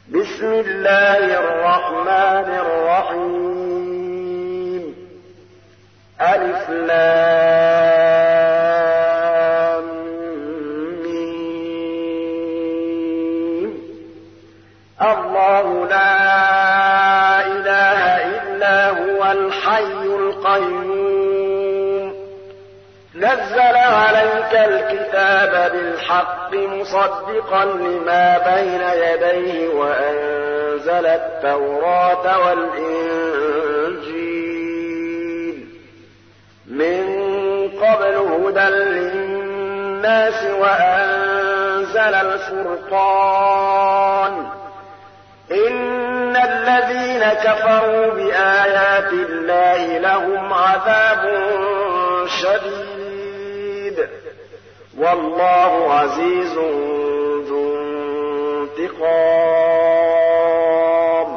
بسم الله الرحمن الرحيم ألف لام ميم الله لا إله إلا هو الحي القيوم نزل عليك الكتاب بالحق مصدقا لما بين يديه وأنزل التوراة والإنجيل من قبل هدى للناس وأنزل الفرقان إن الذين كفروا بآيات الله لهم عذاب شديد والله عزيز ذو انتقام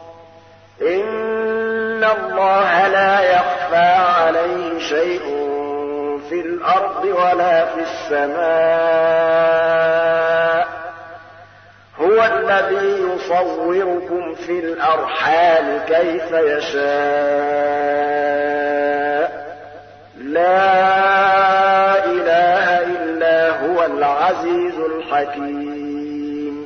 إن الله لا يخفى عليه شيء في الأرض ولا في السماء هو الذي يصوركم في الأرحام كيف يشاء لا إله إلا هو العزيز الحكيم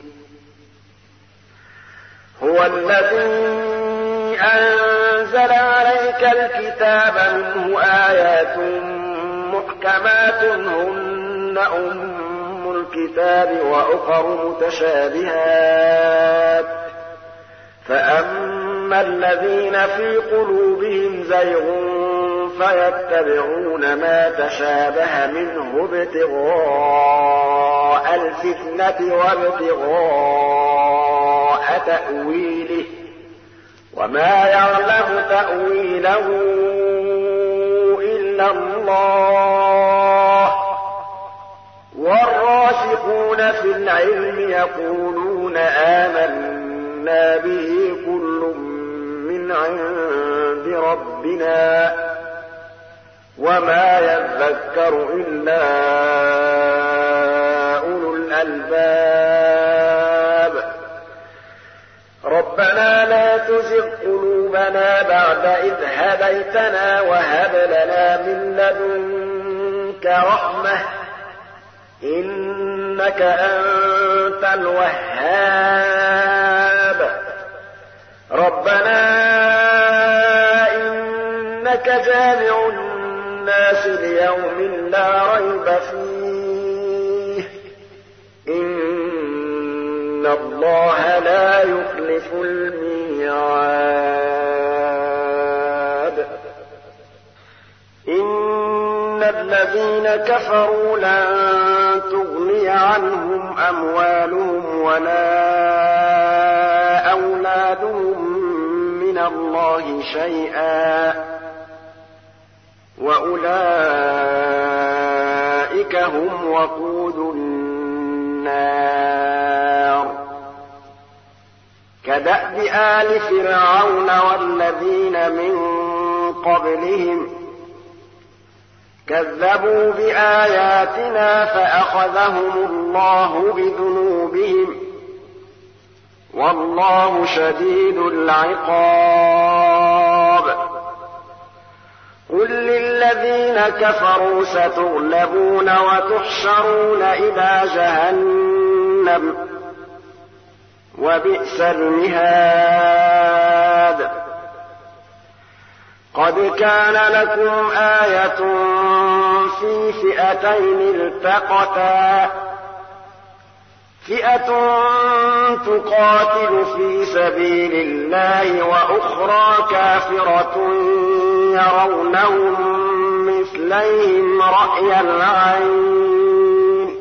هو الذي أنزل عليك الكتاب منه آيات محكمات هن أم الكتاب وأخر متشابهات فأما الذين في قلوبهم زيغ فيتبعون ما تشابه منه ابتغاء الفتنة وابتغاء تأويله وما يعلم تأويله إلا الله والراسخون في العلم يقولون آمنا به كل من عند ربنا وما يذكر إلا أولو الألباب ربنا لا تزغ قلوبنا بعد إذ هديتنا وهب لنا من لدنك رحمة إنك أنت الوهاب ربنا إنك جامع الناس ليوم لا ريب فيه إن الله لا يخلف الميعاد إن الذين كفروا لن تغني عنهم أموالهم ولا أولادهم من الله شيئا وأولئك هم وقود النار كدأب آل فرعون والذين من قبلهم كذبوا بآياتنا فأخذهم الله بذنوبهم والله شديد العقاب قل للذين كفروا ستغلبون وتحشرون إلى جهنم وبئس المهاد قد كان لكم آية في فئتين التقتا فئة تقاتل في سبيل الله وأخرى كافرة يرونهم مثليهم رأي العين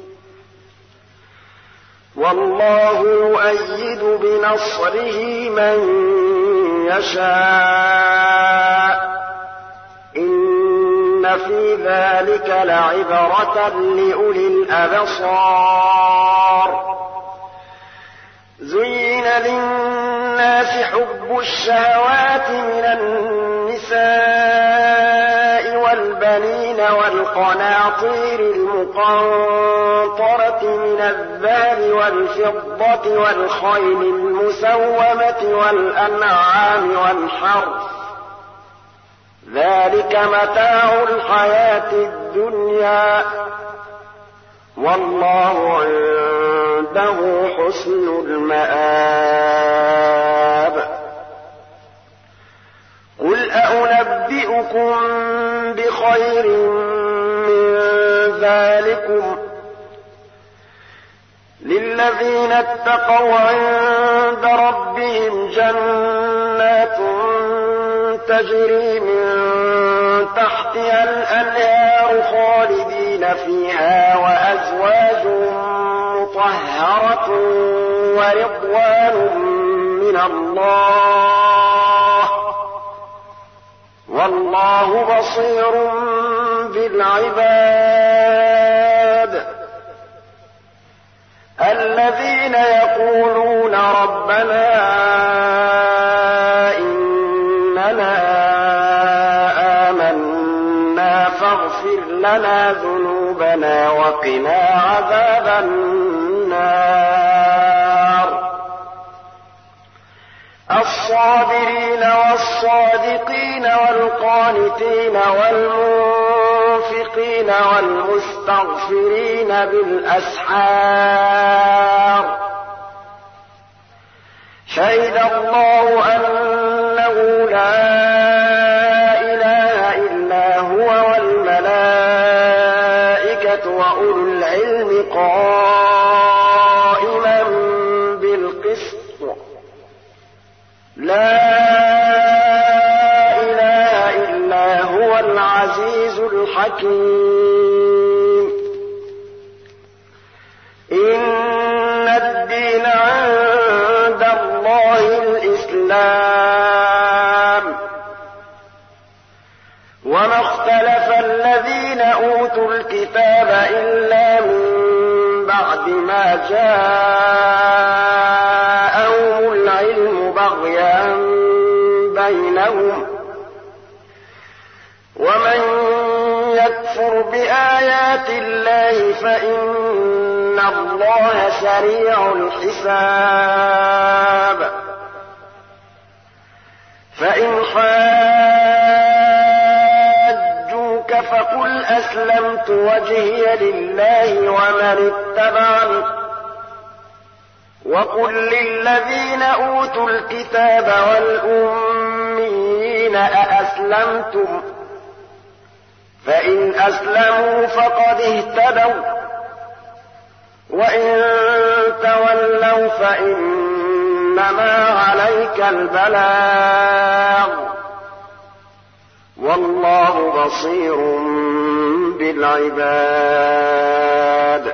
والله يؤيد بنصره من يشاء إن في ذلك لعبرة لأولي الأبصار زين للناس حب الشهوات من النساء والبنين والقناطير والقناطير المقنطرة من الذهب والفضة والخيل المسومة والأنعام والحرث ذلك متاع الحياة الدنيا والله عنده حسن المآب قل أنبئكم بخير من ذلكم للذين اتقوا عند ربهم جنات تجري من تحتها الأنهار خالدين فيها وأزواج مطهرة ورضوان من الله والله بصير بالعباد الذين يقولون ربنا إننا آمنا فاغفر لنا ذنوبنا وقنا عذاب النار الصابرين والصادقين والقانتين والمنفقين والمستغفرين بالأسحار شهد الله أنه لا إله إلا هو والملائكة وأولو العلم قائما بالقسط لا إله إلا هو العزيز الحكيم إن الدين عند الله الإسلام وما اختلف الذين أوتوا الكتاب إلا من بعد ما جاءهم العلم بغيا بينهم ومن يكفر بآيات الله فإن الله سريع الحساب فإن حاجوك فقل أسلمت وجهي لله ومن اتبعني وقل للذين أوتوا الكتاب والأميين أأسلمتم فإن أسلموا فقد اهتدوا وإن تولوا فإنما عليك البلاغ والله بصير بالعباد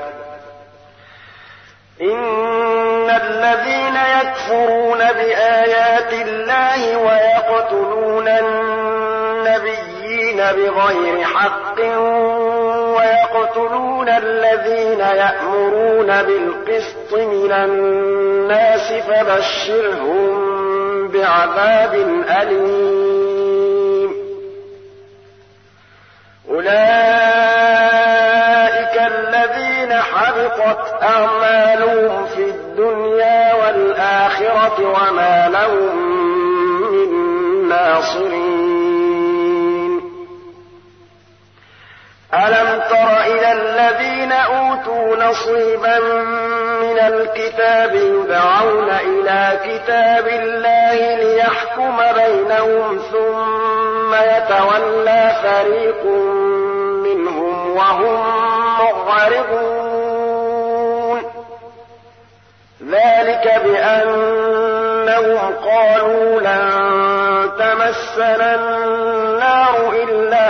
إن الذين يكفرون بآيات الله ويقتلون النبيين بغير حق ويقتلون الذين يأمرون بالقسط من الناس فبشرهم بعذاب أليم أولئك الذين حبطت أعمالهم في الدنيا والآخرة وما لهم من ناصرين ألم تر إلى الذين أوتوا نصيبا من الكتاب يدعون إلى كتاب الله ليحكم بينهم ثم يتولى فريق منهم وهم معرضون ذلك بأنهم قالوا لن تمسنا النار إلا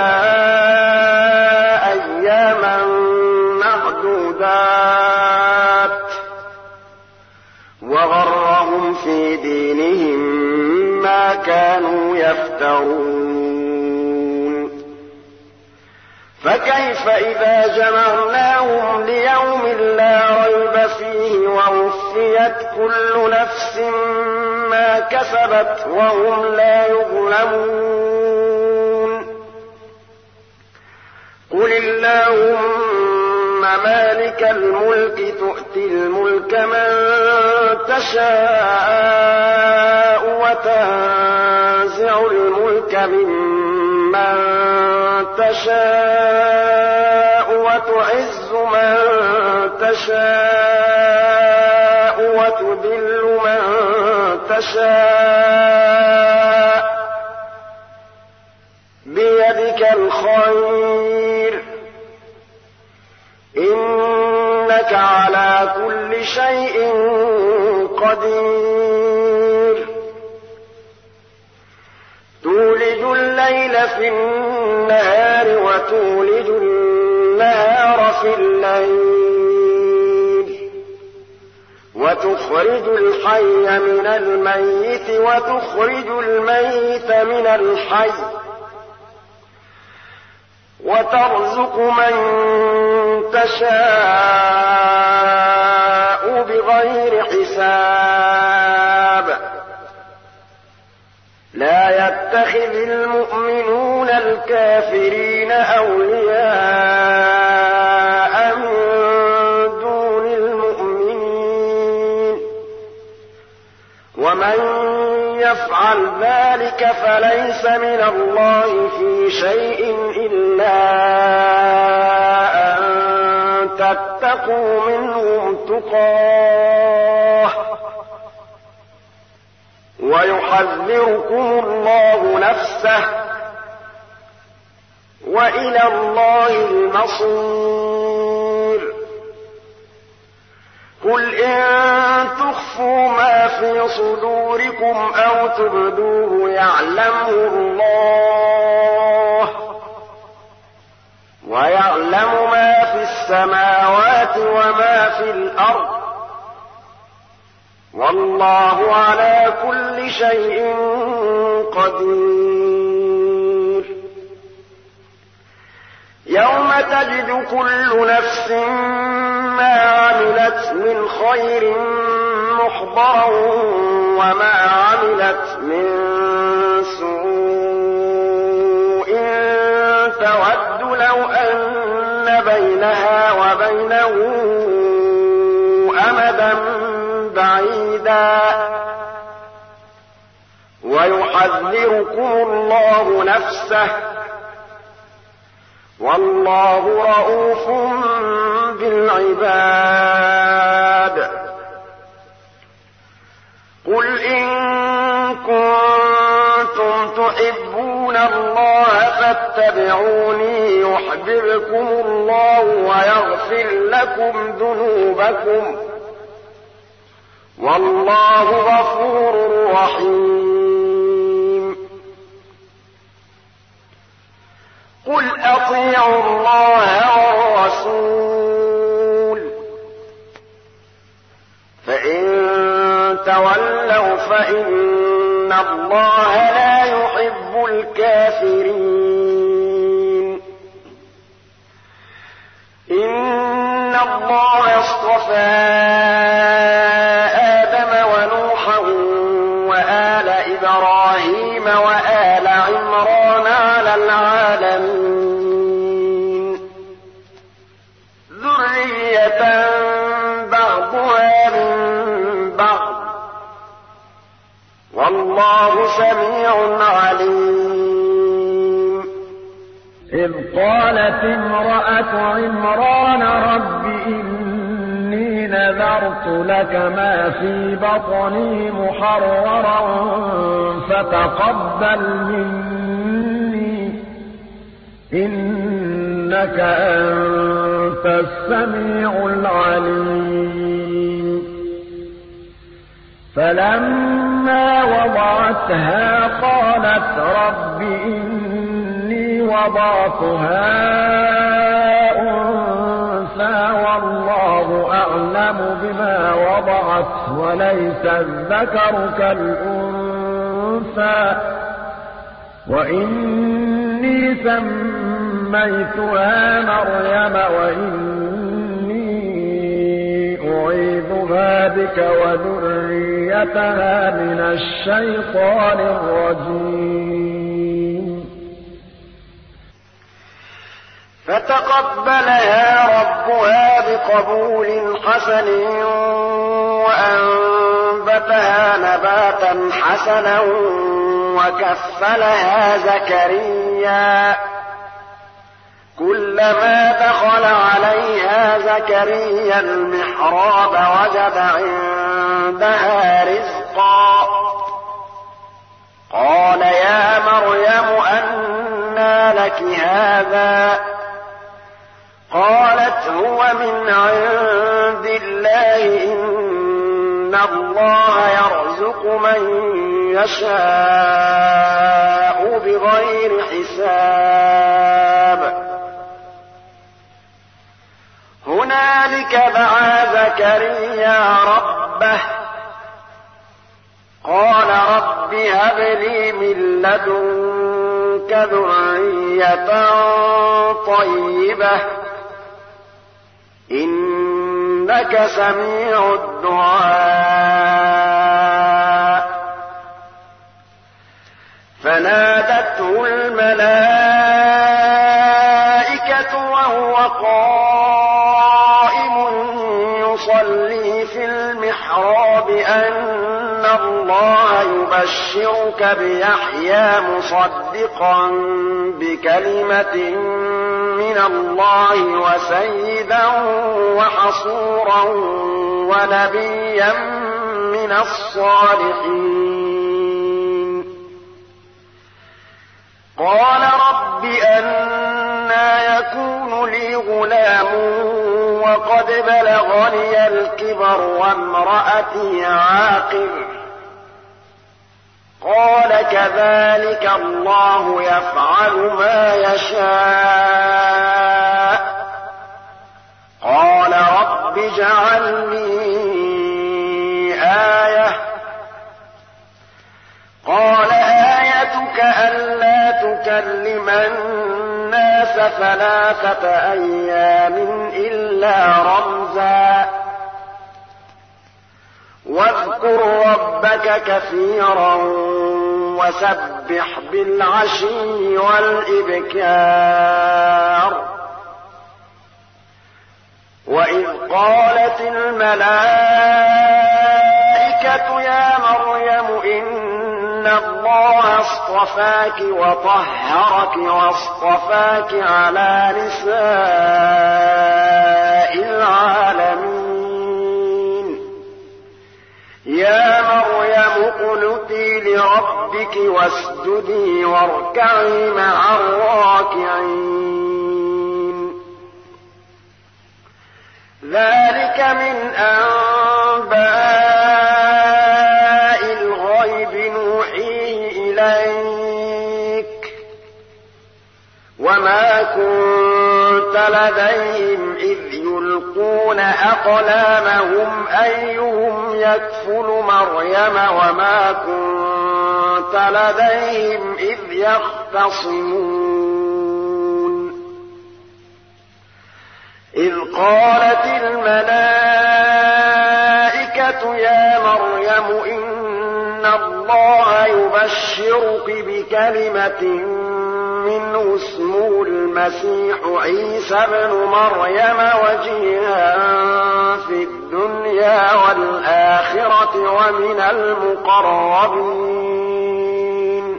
أياما معدودات وغرهم في دينهم ما كانوا يفترون فكيف إذا جمعناهم ليوم لا ريب فيه ووفيت كل نفس ما كسبت وهم لا يظلمون قل اللهم مالك الملك تؤتي الملك من تشاء وتنزع الملك ممن تشاء وتعز من تشاء وتذل من تشاء بيدك الخير إنك على كل شيء قدير تولج الليل في النهار وتولج النهار في الليل وتخرج الحي من الميت وتخرج الميت من الحي وترزق من تشاء بغير حساب لا يتخذ المؤمنون الكافرين أولياء من دون المؤمنين ومن يفعل ذلك فليس من الله في شيء إلا أن تتقوا منهم تقاه ويحذركم الله نفسه وإلى الله المصير قل إن تخفوا ما في صدوركم أو تبدوه يعلمه الله ويعلم ما في السماوات وما في الأرض والله على كل شيء قدير يوم تجد كل نفس ما عملت من خير محضرا وما عملت من سوء تود لو أن بينها وبينه أمدا بعيدا ويحذركم الله نفسه والله رءوف بالعباد قل إن كنتم تحبون الله فاتبعوني يحببكم الله ويغفر لكم ذنوبكم والله غفور رحيم قل أطيعوا الله والرسول فإن تولوا فإن الله لا يحب الكافرين إن الله اصطفى إبراهيم وآل عمران على العالمين ذرية بعضها من بعض والله سميع عليم إذ قالت امرأة عمران رب إني نذرت لك ما في بطني محررا فتقبل مني إنك أنت السميع العليم فلما وضعتها قالت رب إني وضعتها والله أعلم بما وضعت وليس الذكر كالأنثى وإني سميتها مريم وإني أعيذها بك وذريتها من الشيطان الرجيم فتقبلها ربها بقبول حسن وأنبتها نباتا حسنا وكفلها زكريا. كلما دخل عليها زكريا المحراب وجد عندها رزقا. قال يا مريم أنى لك هذا؟ قالت هو من عند الله إن الله يرزق من يشاء بغير حساب. هنالك دعا زكريا ربه قال رب هب لي من لدنك ذرية طيبة إنك سميع الدعاء. فنادته الملائكة وهو قائم يصلي في المحراب أن الله يبشرك بيحيى مصدقا بكلمة من الله وسيدا وحصورا ونبيا من الصالحين. قال رب أنى يكون لي غلام وقد بلغني الكبر وامرأتي عاقر؟ قال كذلك الله يفعل ما يشاء. قال رب اجعل لي آية. قال آيتك ألا تكلم الناس 3 أيام إلا رمزا واذكر ربك كثيرا وسبح بالعشي والإبكار. وإذ قالت الملائكة يا مريم إن الله اصطفاك وطهرك واصطفاك على نساء العالمين. يا مريم اقنتي لربك واسجدي واركعي مع الراكعين. ذلك من أنباء الغيب نوحيه إليك وما كنت لديهم إذ يلقون أقلامهم أيهم يكفل مريم وما كنت لديهم إذ يختصمون. إذ قالت الملائكة يا مريم إن الله يبشرك بكلمة منه اسمه المسيح عيسى ابن مريم وجيها في الدنيا والآخرة ومن المقربين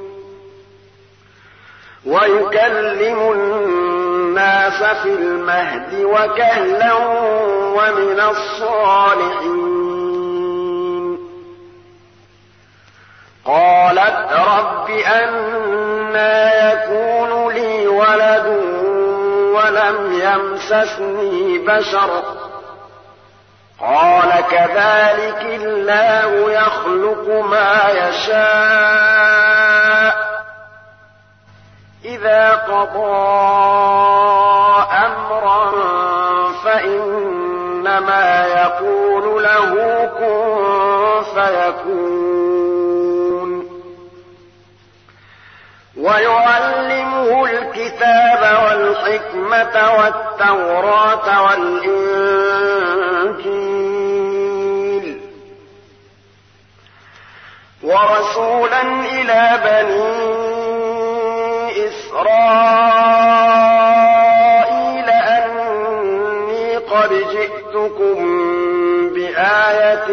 ويكلم الناس في المهد وكهلا ومن الصالحين. قالت رب أنى يكون لي ولد ولم يمسسني بشر؟ قال كذلك الله يخلق ما يشاء إذا قضى أمرا فإنما يقول له كن فيكون. ويعلمه الكتاب والحكمة والتوراة والإنجيل ورسولا إلى بني إسرائيل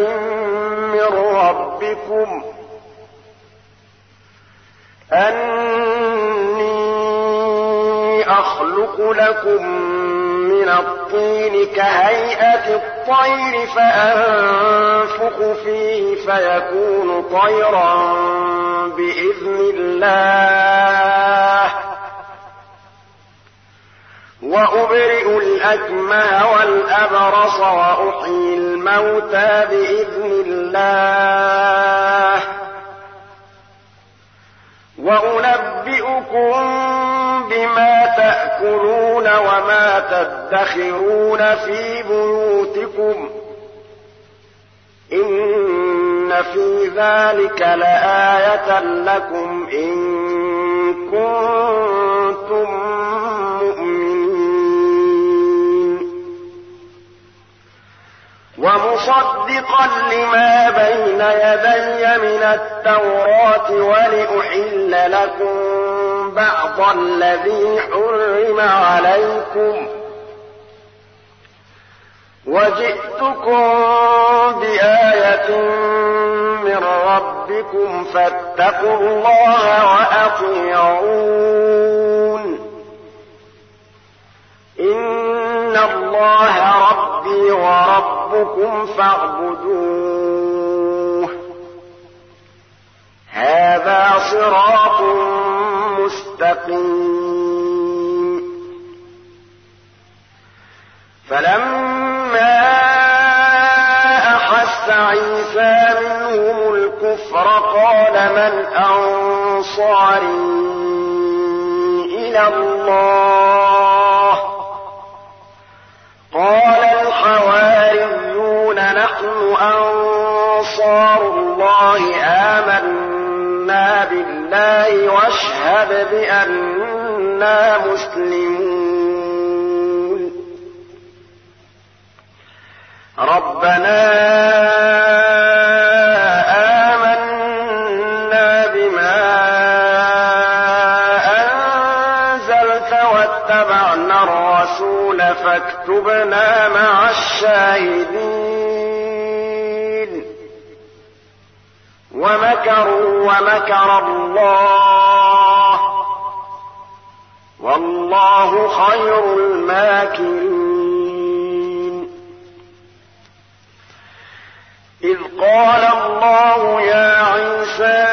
من ربكم أني أخلق لكم من الطين كهيئة الطير فأنفخ فيه فيكون طيرا بإذن الله وأبرئ الأكمه والأبرص وأحيي الموتى بإذن الله وأنبئكم بما تأكلون وما تدخرون في بيوتكم إن في ذلك لآية لكم إن كنتم مؤمنين ومصدقا لما بين يدي من التوراة ولأحل لكم بعض الذي حرم عليكم وجئتكم بآية من ربكم فاتقوا الله وأطيعون إن الله ربي وربكم فاعبدوه هذا صراط مستقيم فلما أحس عيسى منهم الكفر قال من أنصاري إلى الله قال الحواريون نحن أنصار الله آمنا بالله واشهد بأننا مسلمون ربنا آمنا بما أنزلت واتبعنا الرسول فاكتبنا مع الشاهدين ومكروا ومكر الله والله خير الماكرين إذ قال الله يا عيسى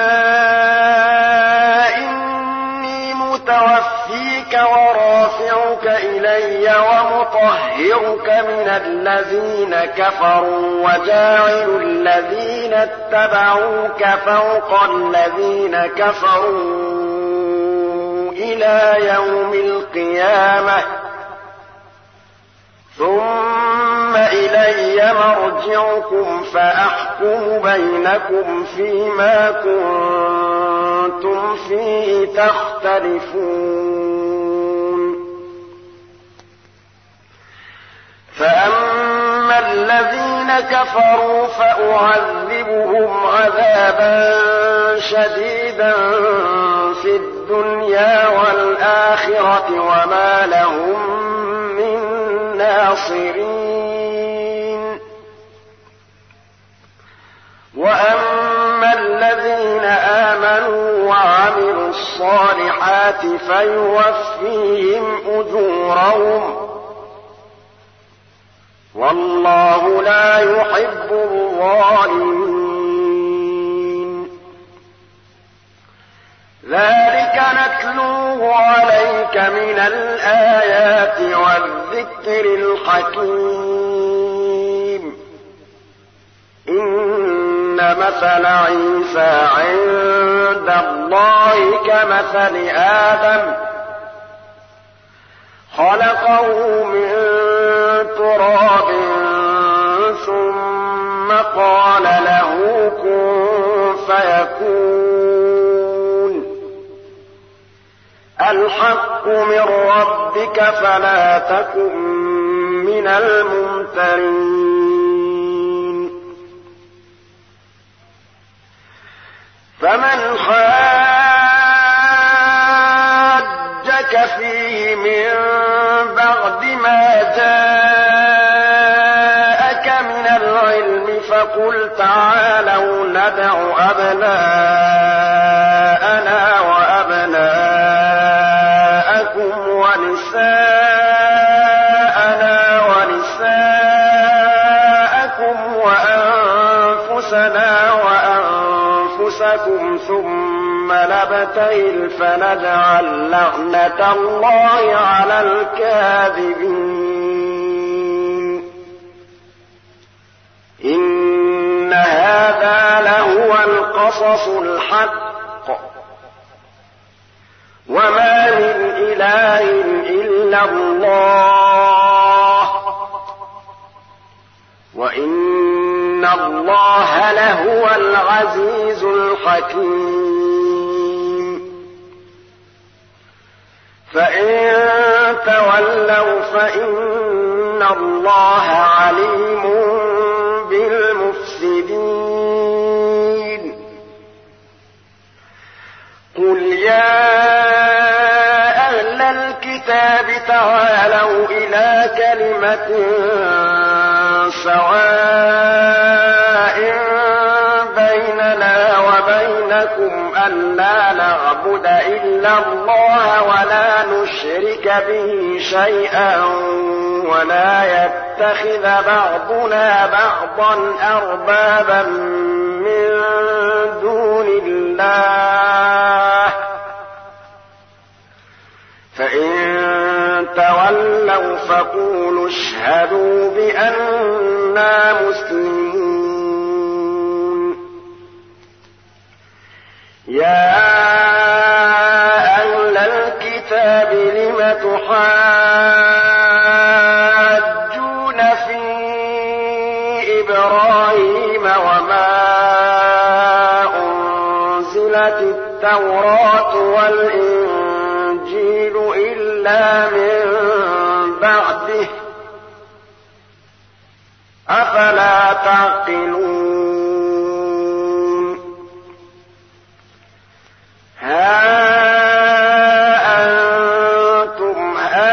إني متوفيك ورافعك إلي ومطهرك من الذين كفروا وجاعل الذين اتبعوك فوق الذين كفروا إلى يوم القيامة ثم إلي مرجعكم فأحكم بينكم فيما كنتم فيه تختلفون فأما الذين كفروا فأعذبهم عذابا شديدا في الدنيا والآخرة وما لهم من ناصرين وأما الذين آمنوا وعملوا الصالحات فيوفيهم أجورهم والله لا يحب الظالمين ذلك نتلوه عليك من الآيات والذكر الحكيم إن مثل عيسى عند الله كمثل آدم خلقه من تراب ثم قال له كن فيكون الحق من ربك فلا تكن من الممترين فمن حاجك فيه من بعد ما جاءك من العلم فقل تعالوا ندع أبناءنا وأبناءكم ونساءنا ونساءكم وأنفسنا وأنفسكم ثم نبتهل فنجعل لعنة الله على الكاذبين إن هذا لهو القصص الحق وما من إله إلا الله وإن الله لهو العزيز الحكيم فإن تولوا فإن الله عليم بالمفسدين قل يا أهل الكتاب تعالوا إلى كلمة سواء بيننا وبينكم ألا نعبد إلا الله ولا نشرك به شيئا ولا يتخذ بعضنا بعضا أربابا من دون الله فإن تولوا فقولوا اشهدوا بأننا مسلمون يا أهل الكتاب لم تحاجون في إبراهيم وما أنزلت التوراة والإنجيل إلا من بعده أفلا تعقلون ها أنتم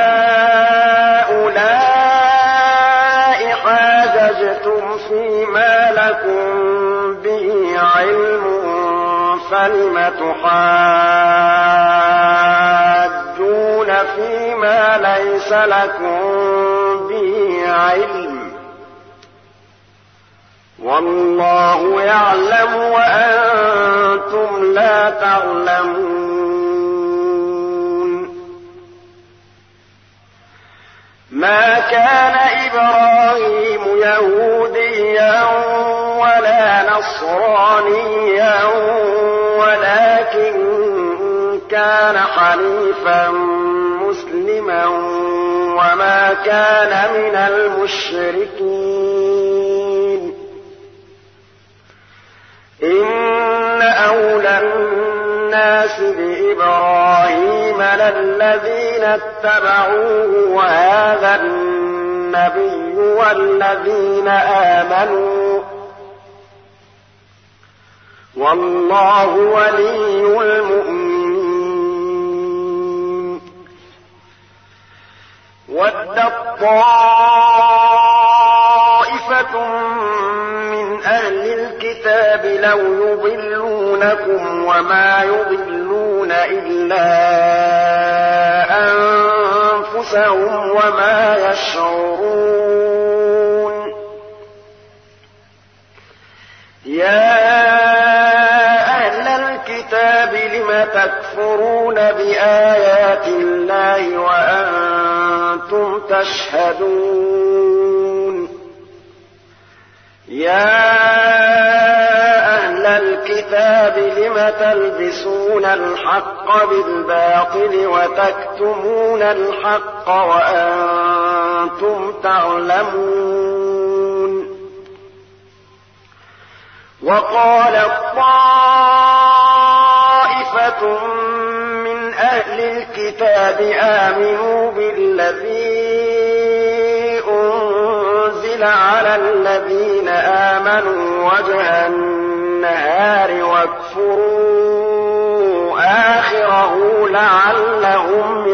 هؤلاء حاججتم فيما لكم به علم فلم تحاجون فيما ليس لكم به علم والله يعلم وأنتم لا تعلمون ما كان إبراهيم يهوديا ولا نصرانيا ولكن كان حنيفا مسلما وما كان من المشركين إن أولى الناس بإبراهيم للذين اتبعوه وهذا النبي والذين آمنوا والله ولي المؤمنين ودت طائفة من أهل الكتاب لو يضلونكم وما يضلون إلا أنفسهم وما يشعرون يا أهل الكتاب لم تكفرون بآيات الله وأنتم تشهدون يا أهل الكتاب لم تلبسون الحق بالباطل وتكتمون الحق وأنتم تعلمون وقالت طائفة من أهل الكتاب آمنوا بالذي أنزل على الذين آمنوا وجه النهار واكفروا آخره لعلهم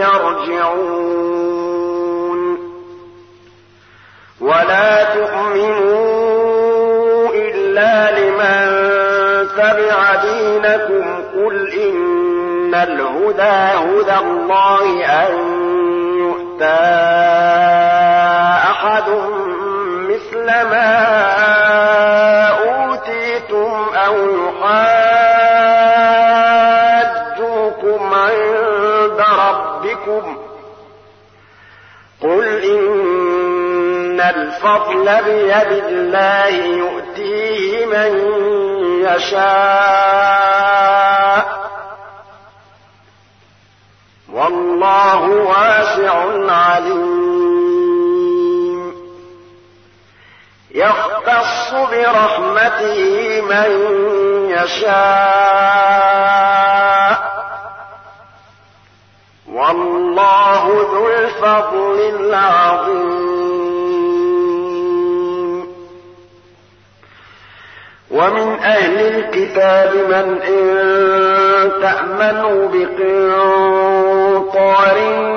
يرجعون ولا تؤمنوا إلا لمن تبع دينكم قل إن الهدى هدى الله أن يؤتى أحد مثل ما أوتيتم أو يحاجوكم عند ربكم قل إن الفضل بيد الله يؤتيه من يشاء والله واسع عليم يختص برحمته من يشاء والله ذو الفضل العظيم ومن أهل الكتاب من إن تأمنوا بقنطار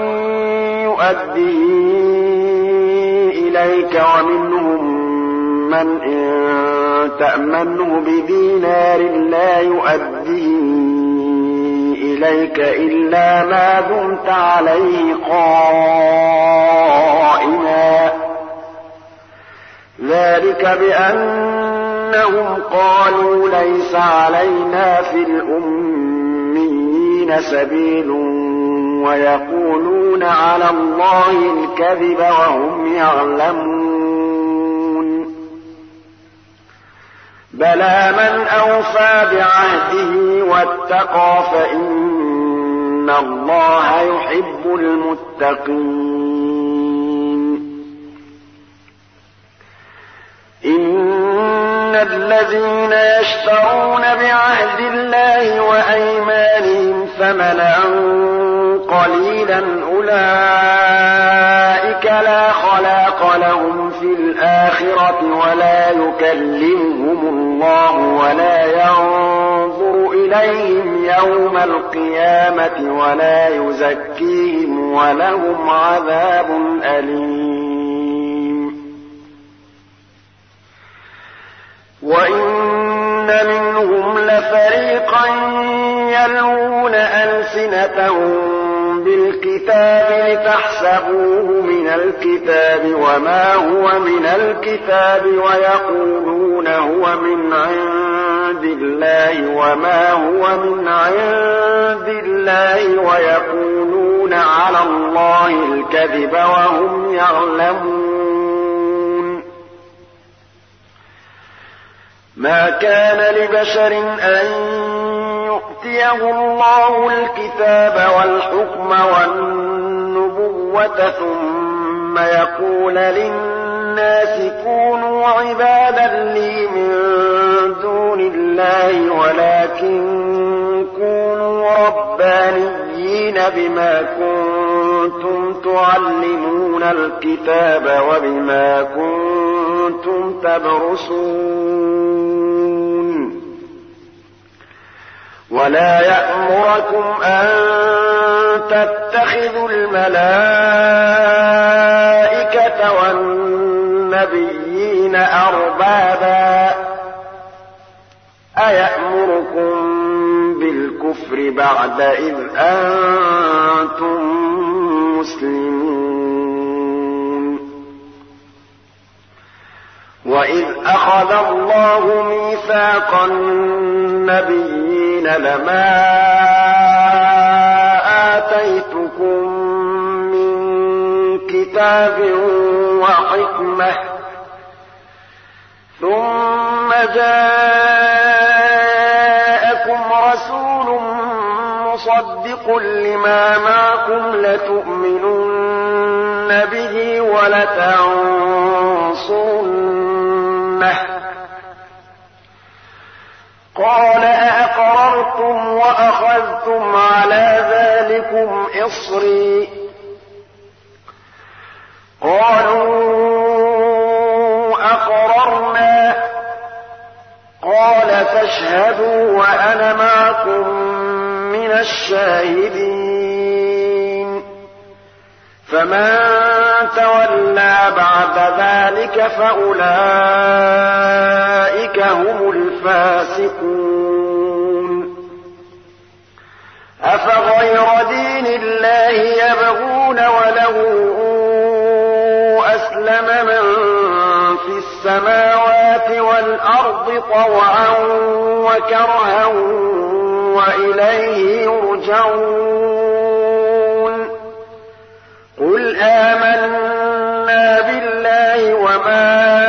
يؤديه إليك ومنهم من إن تأمنه بدينار لا يؤديه إليك إلا ما دمت عليه قائما ذلك بأنهم قالوا ليس علينا في الأميين سبيل ويقولون على الله الكذب وهم يعلمون بلى من أوفى بعهده واتقى فإن الله يحب المتقين إن الذين يشترون بعهد الله وأيمانهم ثمنا قليلا أولئك لا خلاق لهم في الآخرة ولا يكلمهم الله ولا ينظر إليهم يوم القيامة ولا يزكيهم ولهم عذاب أليم وإن منهم لفريقا يلوون ألسنتهم بالكتاب لتحسبوه من الكتاب وما هو من الكتاب ويقولون هو من عند الله وما هو من عند الله ويقولون على الله الكذب وهم يعلمون ما كان لبشر أن يؤتيه الله الكتاب والحكم والنبوة ثم يقول للناس كونوا عبادا لي من دون الله ولكن كونوا ربانيين بما كنتم تعلمون الكتاب وبما كنتم تدرسون ولا يأمركم أن تتخذوا الملائكة والنبيين أربابا أيأمركم بالكفر بعد إذ أنتم مسلمون وإذ أخذ الله ميثاق النبيين لما آتيتكم من كتاب وحكمة ثم جاءكم رسول مصدق لما معكم لتؤمنن به ولتنصرنه قال أأقررتم وأخذتم على ذلكم إصري قالوا أقررنا قال فاشهدوا وأنا معكم من الشاهدين فمن تولى بعد ذلك فأولئك هم الفاسقون أفغير دين الله يبغون وله أسلم من في السماوات والأرض طوعا وكرها وإليه يرجعون قل آمنا بالله وما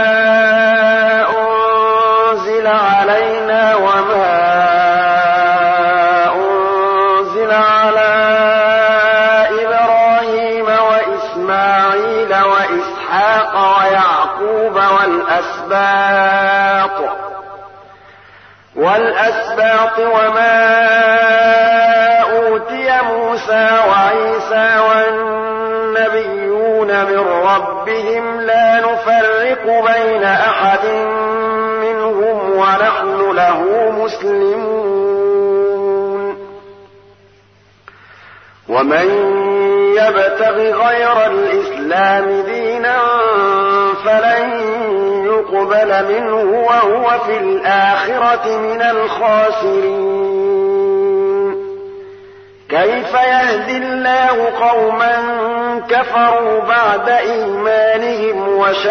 أنزل علينا وما أنزل على إبراهيم وإسماعيل وإسحاق ويعقوب والأسباط وما أوتي موسى وعيسى والنبيون من ربهم لا نفرق بين أحد منهم ونحن له مسلمون ومن يبتغ غير الإسلام دينا فلن يقبل منه وهو في الآخرة من الخاسرين كيف يهدي الله قوما كفروا بعد إيمانهم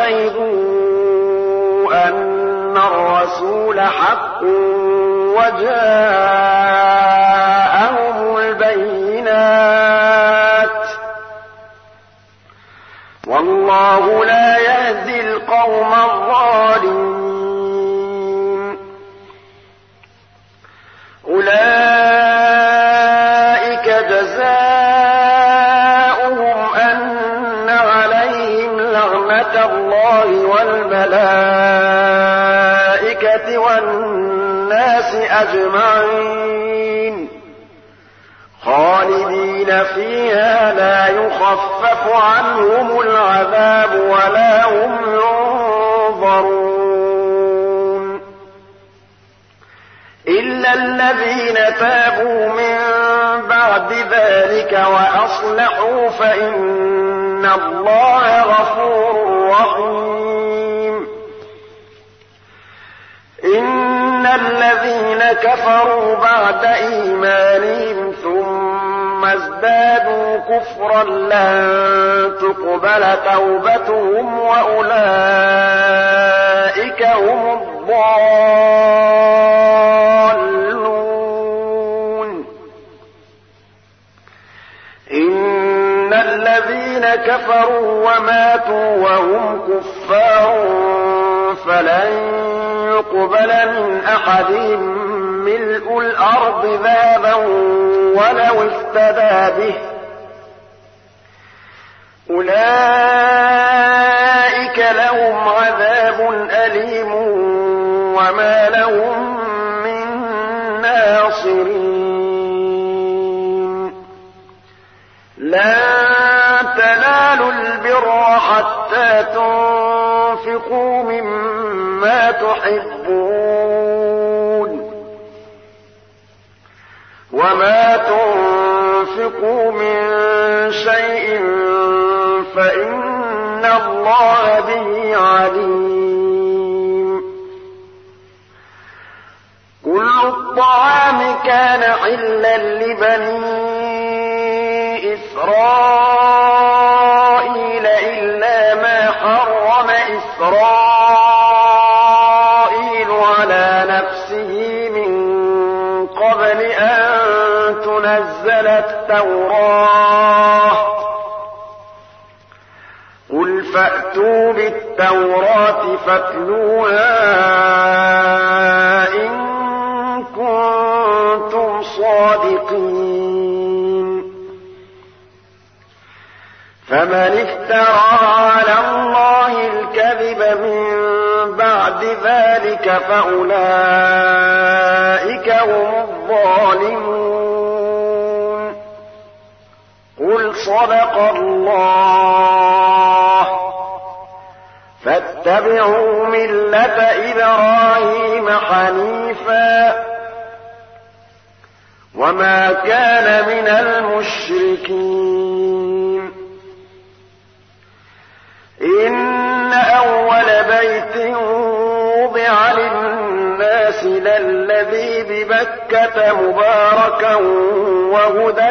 وشهدوا أن الرسول حق وجاءهم البينات والله لا يهدي القوم الظالمين أولئك جزاؤهم أن عليهم لعنة الله والملائكة والناس أجمعين خالدين فيها لا يخفف عنهم العذاب ولا هم ينظرون إلا الذين تابوا من بعد ذلك وأصلحوا فإن الله غفور رحيم إن الذين كفروا بعد إيمانهم ثم ازدادوا كفرا لن تقبل توبتهم وأولئك هم الضالون إن الذين كفروا وماتوا وهم كفار فلن يقبل من أحدهم ملء الأرض ذهبا ولو افتدى به أولئك لهم عذاب أليم وما لهم من ناصرين لن تنالوا البر حتى تنفقوا مما تحبون وما تنفقوا من شيء فإن الله به عليم كل الطعام كان حلا لبني إسرائيل إلا ما حرم إسرائيل على نفسه من قبل أن تنزل التوراة قل فأتوا بالتوراة فاتلوها إن كنتم صادقين فمن افترى على الله الكذب من بعد ذلك فأولئك هم الظالمون قل صدق الله فاتبعوا ملة إبراهيم حنيفا وما كان من المشركين الذي ببكة مباركا وهدى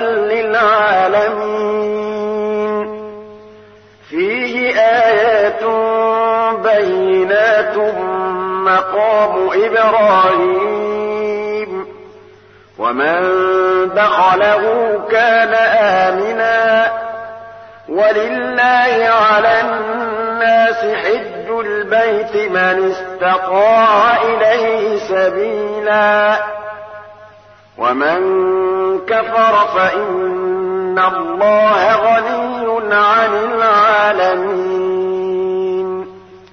للعالمين فيه آيات بينات مقام إبراهيم ومن دخله كان آمنا ولله على الناس حج البيت من استطاع إليه سبيلا ومن كفر فإن الله غني عن العالمين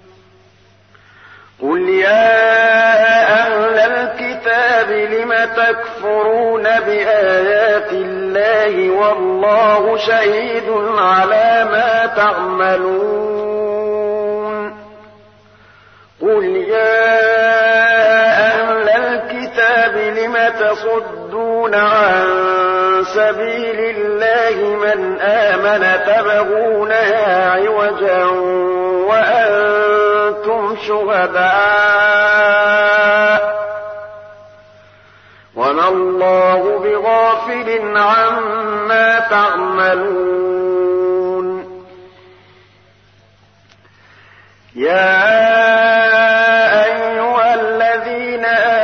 قل يا أهل الكتاب لم تكفرون بآيات الله والله شهيد على ما تعملون قل يا أهل الكتاب لم تصدون عن سبيل الله من آمن تبغونها عوجا وأنتم شهداء وما الله بغافل عما تعملون يا أيها الذين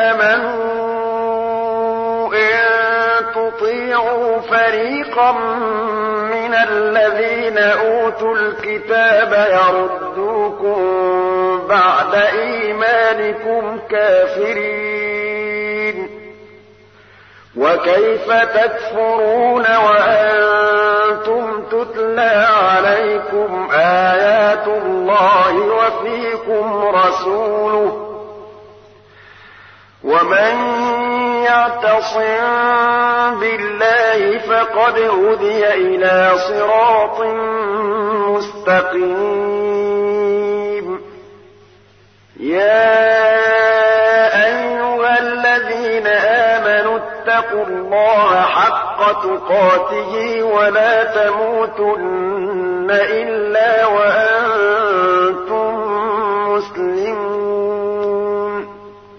آمنوا إن تطيعوا فريقا من الذين أوتوا الكتاب يردوكم بعد إيمانكم كافرين وكيف تكفرون وأنتم تتلى عليكم آيات الله وفيكم رسوله ومن يعتصم بالله فقد هدي إلى صراط مستقيم يا أيها الذين آمنوا اتقوا الله حق تقاته ولا تموتن إلا وأنتم مسلمون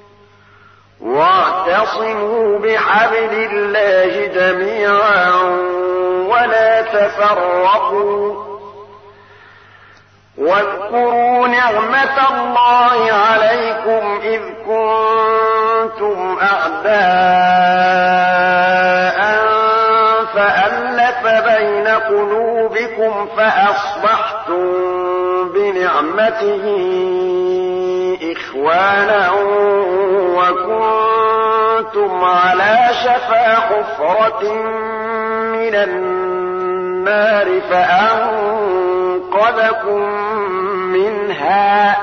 واعتصموا بحبل الله جميعا ولا تفرقوا واذكروا نعمة الله عليكم إذ كنتم أعداء فألف بين قلوبكم فأصبحتم بنعمته إخوانا وكنتم على شفا حفرة من النار فأنقذكم منها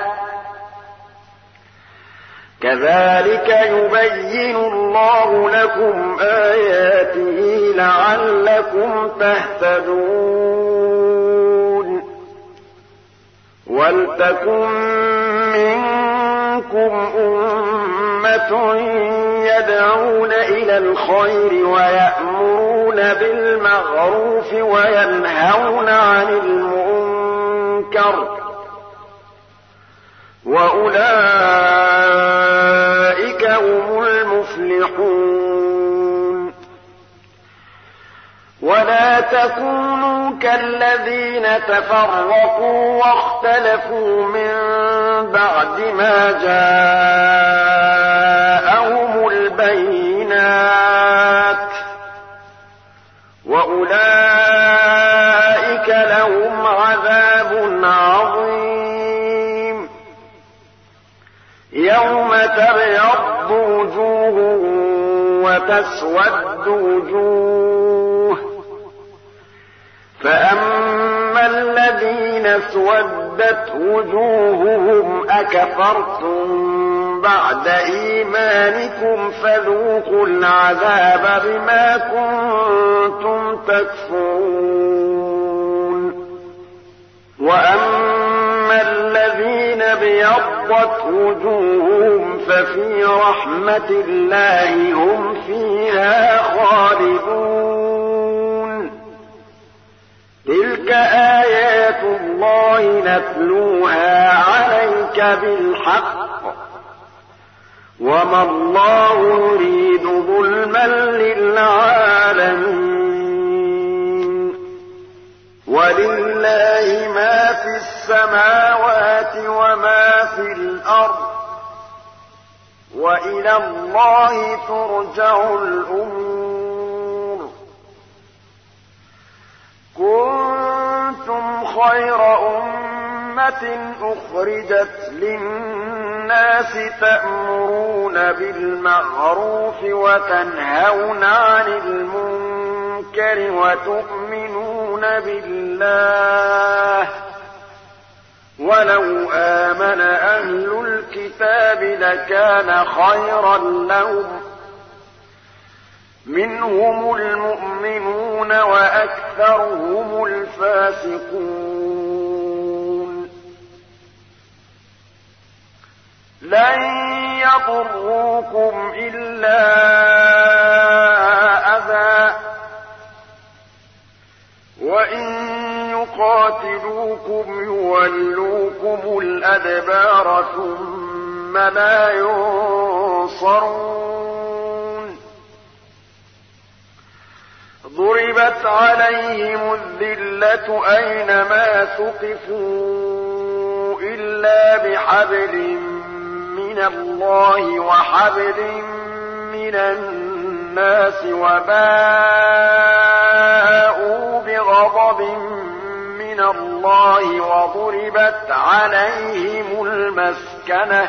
كذلك يبين الله لكم آياته لعلكم تهتدون ولتكن منكم أمة يدعون إلى الخير ويأمرون بالمعروف وينهون عن المنكر وأولئك هم المفلحون ولا تكونوا كالذين تفرقوا واختلفوا من بعد ما جاءهم البينات وأولئك لهم عذاب عظيم يوم تبيض وجوه وتسود وجوه فأما الذين اسودت وجوههم أكفرتم بعد إيمانكم فذوقوا العذاب بما كنتم تكفرون وأما الذين ابيضت وجوههم ففي رحمة الله هم فيها خالدون تلك آيات الله نتلوها عليك بالحق وما الله يريد ظلما للعالمين ولله ما في السماوات وما في الأرض وإلى الله ترجع الأمور كنتم خير أمة أخرجت للناس تأمرون بالمعروف وتنهون عن المنكر وتؤمنون بالله ولو آمن أهل الكتاب لكان خيرا لهم منهم المؤمنون وأكثرهم الفاسقون لن يضروكم إلا أذى وإن يقاتلوكم يولوكم الأدبار ثم لا ينصرون ضربت عليهم الذلة أينما ثقفوا إلا بحبل من الله وحبل من الناس وباءوا بغضب من الله وضربت عليهم المسكنة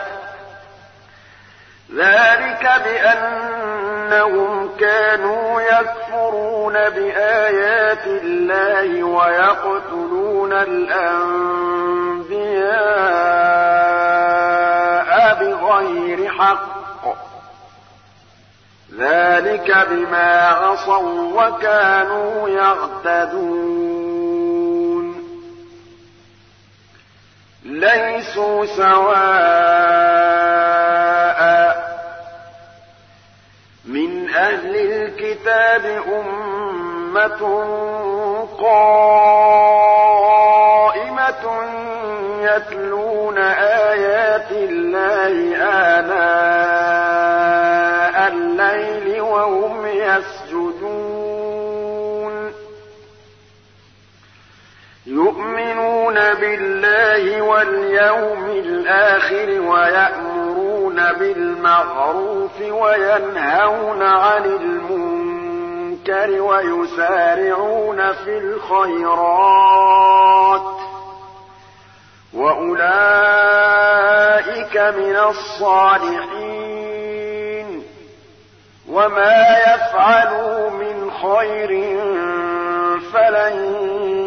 ذلك بأنهم كانوا يكفرون بآيات الله ويقتلون الأنبياء بغير حق ذلك بما عصوا وكانوا يعتدون ليسوا سواء من أهل الكتاب أمة قائمة يتلون آيات الله آناء الليل وهم يسجدون يؤمنون بالله واليوم الآخر ويأمرون بالمعروف وينهون عن المنكر ويسارعون في الخيرات وأولئك من الصالحين وما يفعلوا من خير فلن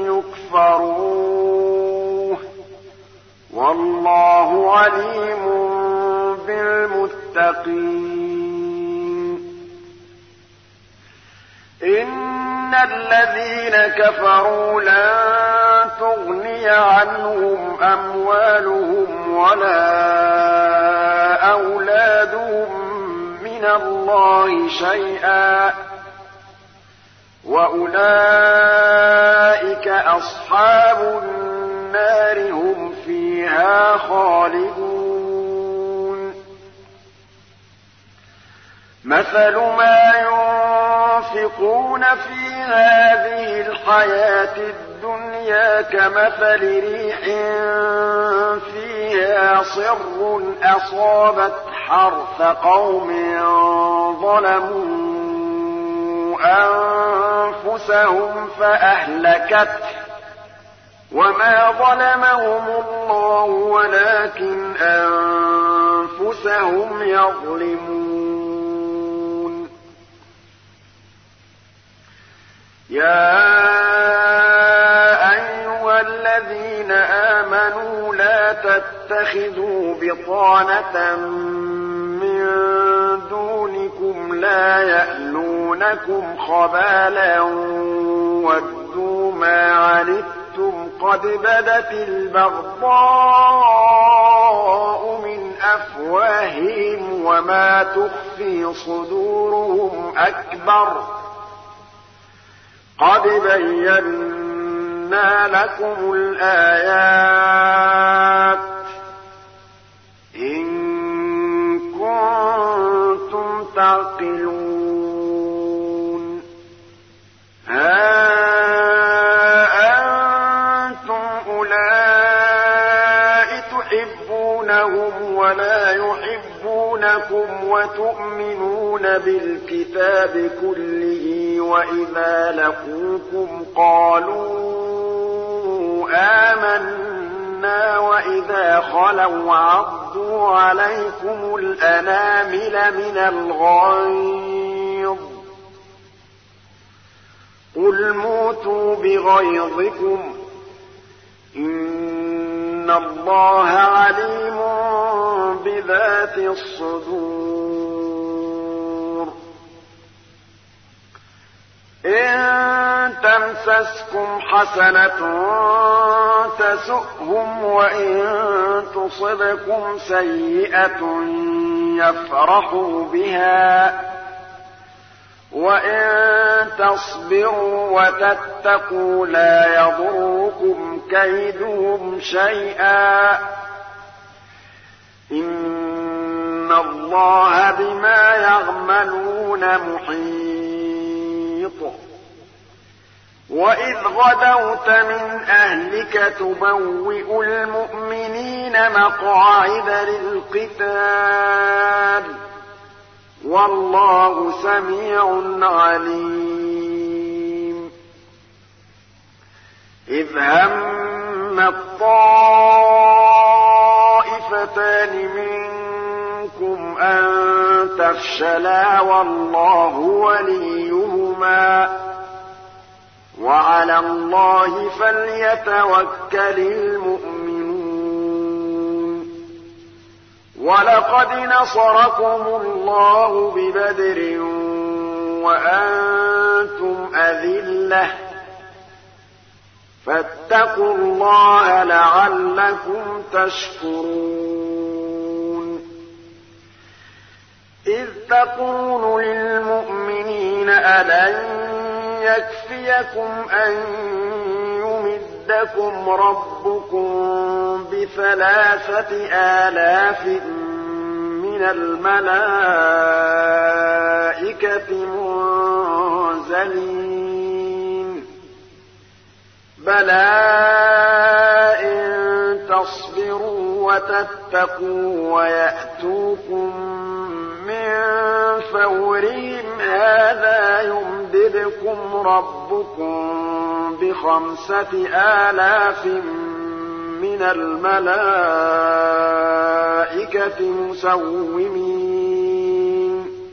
يكفروه والله عليم بالمتقين إن الذين كفروا لن تغني عنهم أموالهم ولا أولادهم من الله شيئا وأولئك أصحاب النار هم فيها خالدون مثل ما ينفقون في هذه الحياة الدنيا كمثل ريح فيها صر أصابت حرث قوم ظلموا أنفسهم فأهلكته وما ظلمهم الله ولكن أنفسهم يظلمون يا أيها الذين آمنوا لا تتخذوا بطانة من دونكم لا يألونكم خبالا ودوا ما عنتم قد بدت البغضاء من أفواههم وما تخفي صدورهم أكبر قد بينا لكم الآيات إن كنتم تعقلون ها أنتم أولئك تحبونهم ولا يحبونكم وتؤمنون بالكتاب كله وإذا لقوكم قالوا آمنا وإذا خلوا عضوا عليكم الأنامل من الغيظ قل موتوا بغيظكم إن الله عليم بذات الصدور إن تمسسكم حسنة تسؤهم وإن تصبكم سيئة يفرحوا بها وإن تصبروا وتتقوا لا يضركم كيدهم شيئا إن الله بما يعملون محيط وإذ غدوت من أهلك تبوئ المؤمنين مقاعد للقتال والله سميع عليم إذ هم الطائفتان منكم أن تفشلا والله وليهما وعلى الله فليتوكل المؤمنون ولقد نصركم الله ببدر وأنتم أذلة فاتقوا الله لعلكم تشكرون إذ تقول للمؤمنين ألن يكفيكم أن يمدكم ربكم ب3,000 من الملائكة منزلين بلى إن تصبروا وتتقوا ويأتوكم من فورهم هذا يمددكم ربكم ب5,000 من الملائكة مسومين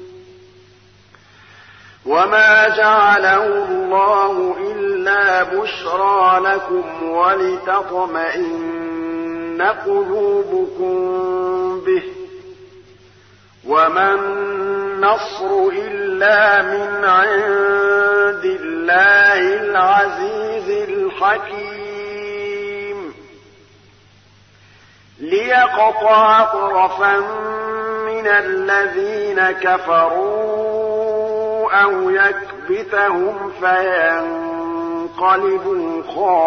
وما جعله الله إلا بشرى لكم ولتطمئن قلوبكم به وما النصر إلا من عند الله العزيز الحكيم ليقطع طرفا من الذين كفروا أو يكبتهم فينقلبوا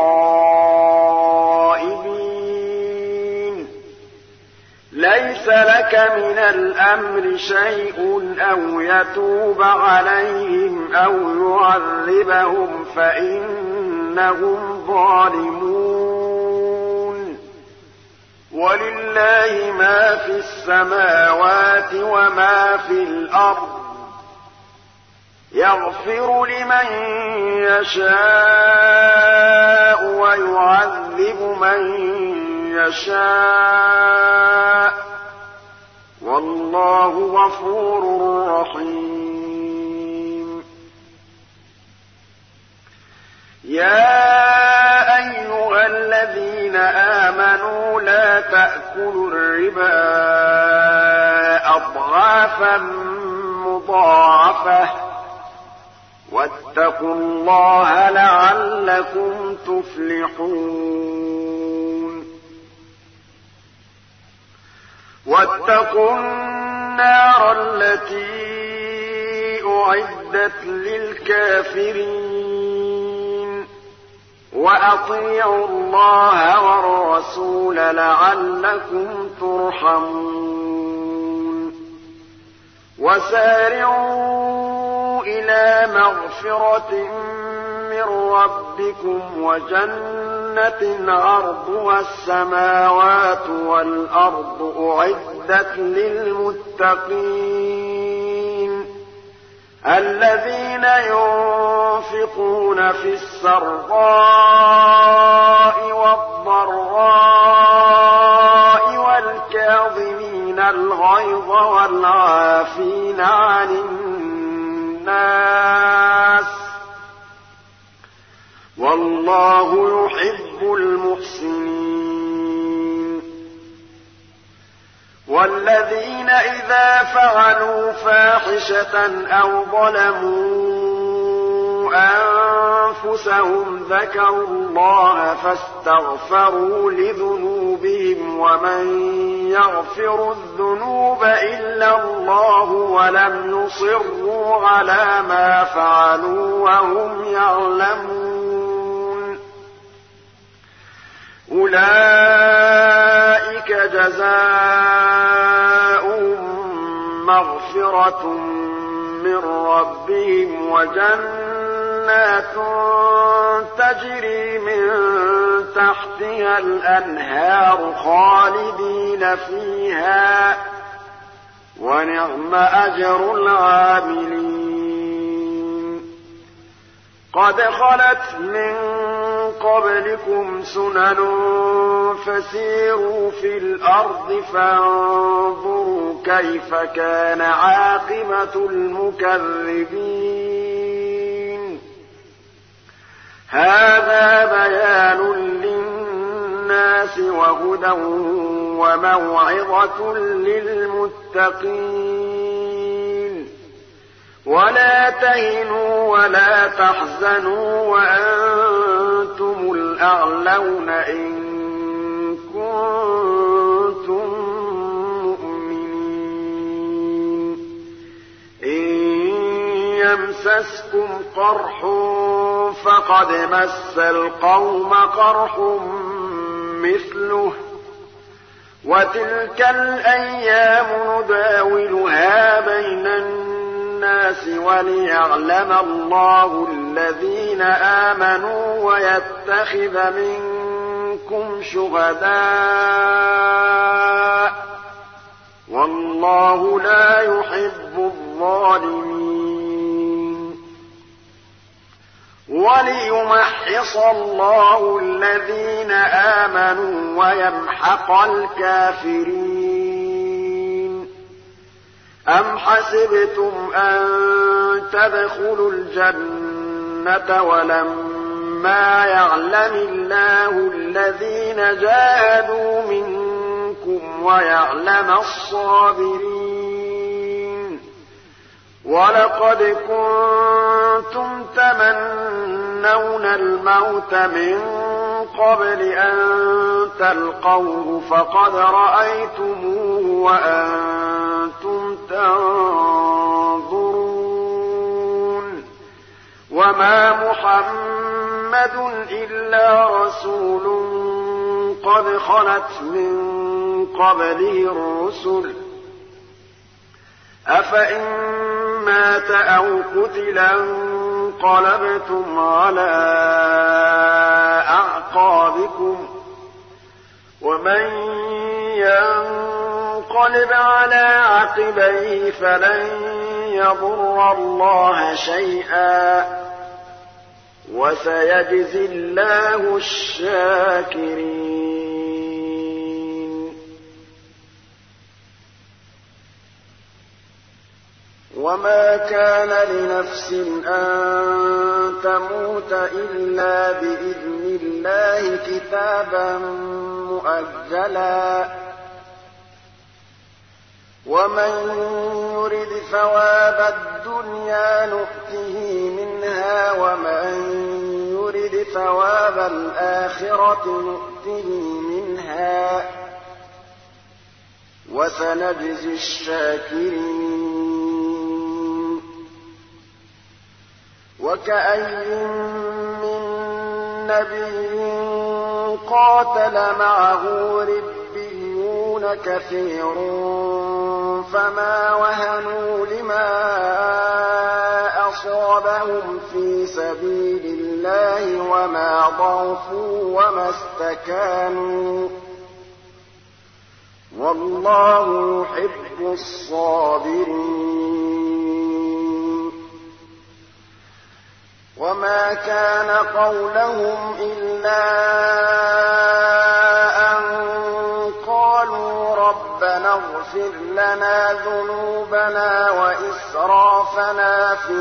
خائبين ليس لك من الأمر شيء أو يتوب عليهم أو يعذبهم فإنهم ظالمون ولله ما في السماوات وما في الأرض يغفر لمن يشاء ويعذب من يشاء والله غفور رحيم يا أيها الذين آمنوا لا تأكلوا الربا أضعافا مضاعفة واتقوا الله لعلكم تفلحون واتقوا النار التي أعدت للكافرين وأطيعوا الله والرسول لعلكم ترحمون وسارعوا إلى مغفرة من ربكم وجنة عرضها السماوات والأرض أعدت للمتقين الذين ينفقون في السراء والضراء والكاظمين الغيظ والعافين عن الناس والله يحب المحسنين والذين إذا فعلوا فاحشة أو ظلموا أنفسهم ذكروا الله فاستغفروا لذنوبهم ومن يغفر الذنوب إلا الله ولم يصروا على ما فعلوا وهم يعلمون أولئك جزاؤهم مغفرة من ربهم وجنات تجري من تحتها الأنهار خالدين فيها ونعم أجر العاملين قد خلت من قبلكم سنن فسيروا في الأرض فانظروا كيف كان عاقبة المكذبين هذا بيان للناس وهدى وموعظة للمتقين ولا تهنوا ولا تحزنوا وأنتم الأعلون إن كنتم مؤمنين إن يمسسكم قرح فقد مس القوم قرح مثله وتلك الأيام نداولها بين الناس وليعلم الله الذين آمنوا ويتخذ منكم شهداء والله لا يحب الظالمين وليمحص الله الذين آمنوا ويمحق الكافرين أم حسبتم أن تدخلوا الجنة ولما يعلم الله الذين جاهدوا منكم ويعلم الصابرين ولقد كنتم تمنون الموت من قبل أن تلقوه فقد رأيتموه وأنتم تنظرون وما محمد إلا رسول قد خلت من قبله الرسل أفإن مات أو قتل انقلبتم على أعقابكم ومن ينقلب على عقبيه فلن يضر الله شيئا وسيجزي الله الشاكرين وما كان لنفس أن تموت إلا بإذن الله كتابا مؤجلا ومن يرد ثواب الدنيا نؤته منها ومن يرد ثواب الآخرة نؤته منها وسنجزي الشاكرين وكأي من نبي قاتل معه ربيون كثير فما وهنوا لما أصابهم في سبيل الله وما ضعفوا وما استكانوا والله يحب الصابرين. وما كان قولهم إلا أن قالوا ربنا اغفر لنا ذنوبنا وإسرافنا في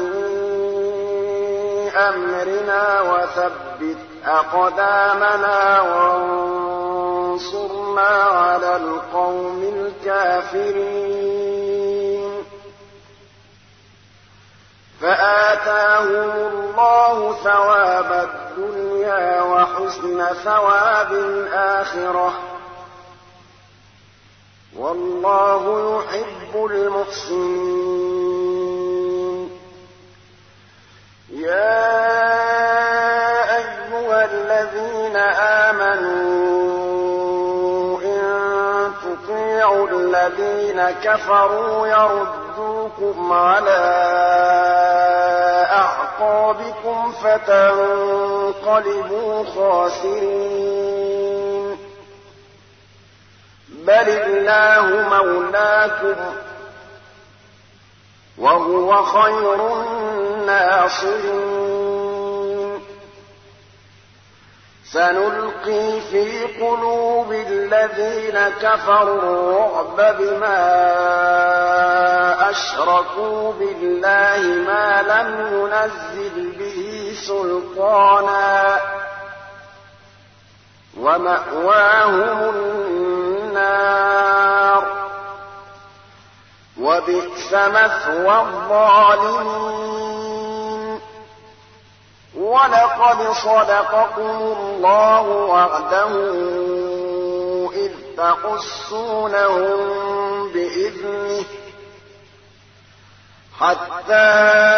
أمرنا وثبت أقدامنا وانصرنا على القوم الكافرين. فآتاهم الله ثواب الدنيا وحسن ثواب الآخرة والله يحب المحسنين. يا أيها الذين آمنوا إن تطيعوا الذين كفروا يردوكم على أعقابكم فتنقلبوا خاسرين. بل الله مولاكم وهو خير الناصرين. سنلقي في قلوب الذين كفروا الرعب بما أشركوا بالله ما لم ينزل به سلطانا ومأواهم النار وبئس مثوى الظالمين. ولقد صدقكم الله وعده إذ تحسونهم بإذنه حتى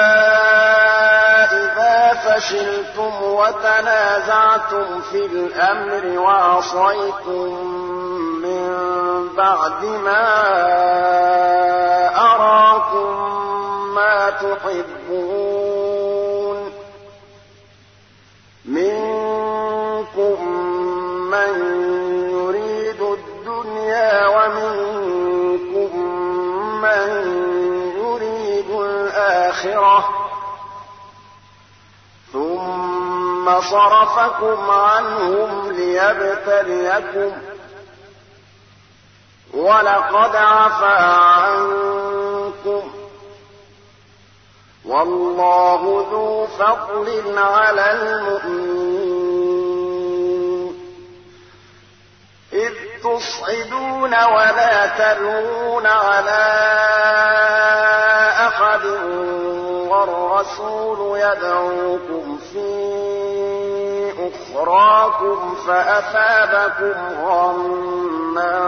إذا فشلتم وتنازعتم في الأمر وعصيتم من بعد ما أراكم ما تحبون منكم من يريد الدنيا ومنكم من يريد الآخرة ثم صرفكم عنهم ليبتليكم ولقد عفا عنكم والله ذو فضل على المؤمنين. إذ تصعدون ولا تلوون على أحد والرسول يدعوكم في أخراكم فأثابكم غما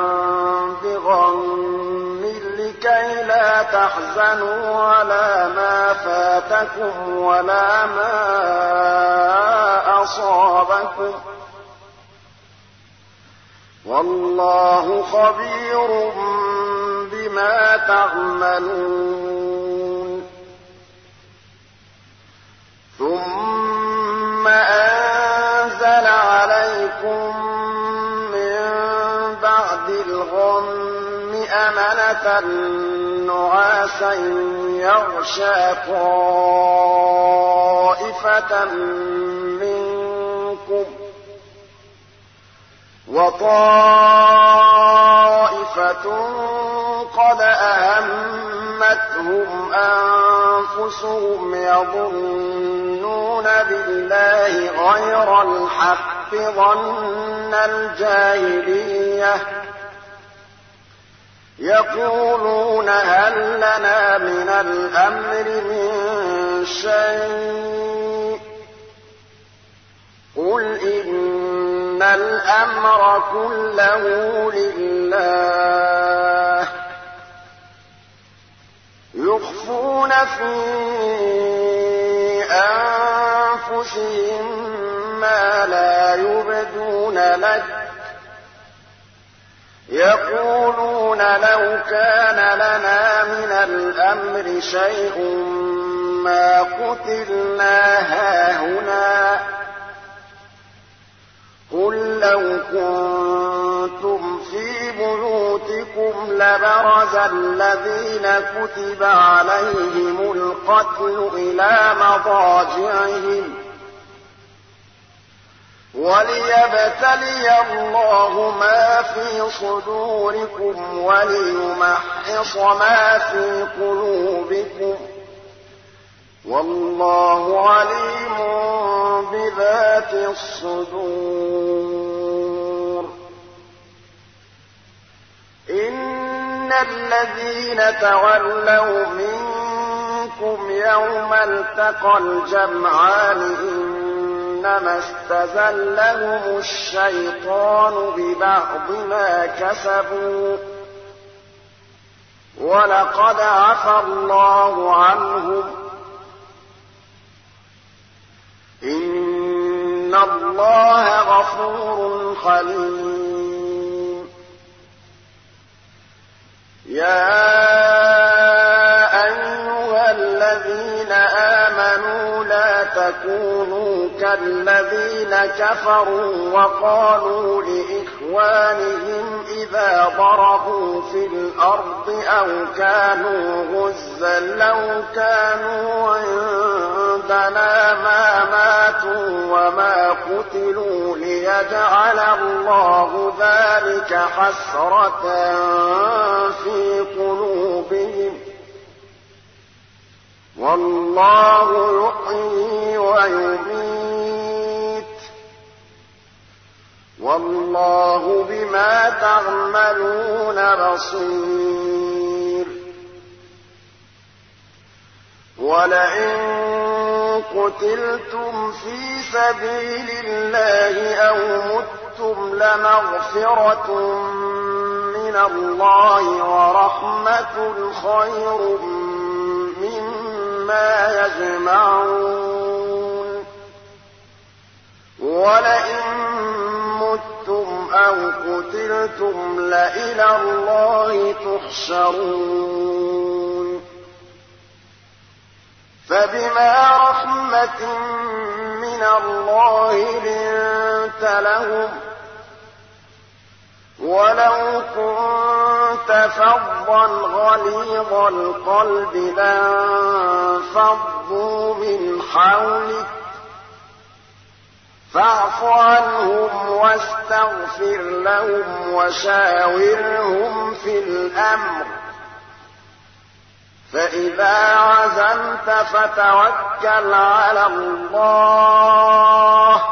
بغم لكي لا تحزنوا على ما فاتكم ولا ما أصابكم والله خبير بما تعملون. ثم أنزل عليكم من بعد الغم أمنة نعاسا يغشى طائفة منكم وطائفة قد أهمتهم أنفسهم يظنون بالله غير الحق ظن الجاهلية يقولون هل لنا من الأمر من شيء قل إن الأمر كله لله يخفون في أنفسهم ما لا يبدون لك يقولون لو كان لنا من الأمر شيء ما قتلنا هاهنا قل لو كنتم في بيوتكم لبرز الذين كتب عليهم القتل إلى مضاجعهم وليبتلي الله ما في صدوركم وليمحص ما في قلوبكم والله عليم بذات الصدور إن الذين تولوا منكم يوم التقى الجمعان إنما استزلهم الشيطان ببعض ما كسبوا ولقد عفى الله عنهم إن الله غفور حليم يا أيها الذين آمنوا لا تكونوا كالذين كفروا وقالوا لإخوانهم إذا ضربوا في الأرض أو كانوا غزا لو كانوا عندنا ما ماتوا وما قتلوا ليجعل الله ذلك حسرة في قلوبهم والله يحيي ويميت والله بما تعملون بصير ولئن قتلتم في سبيل الله أو متم لمغفرة من الله ورحمة خير مما يجمعون ولئن متم أو قتلتم لإلى الله تحشرون فبما رحمة من الله لنت لهم ولو كنت فظا غليظ القلب لانفضوا من حولك فاعف عنهم واستغفر لهم وشاورهم في الأمر فإذا عزمت فتوكل على الله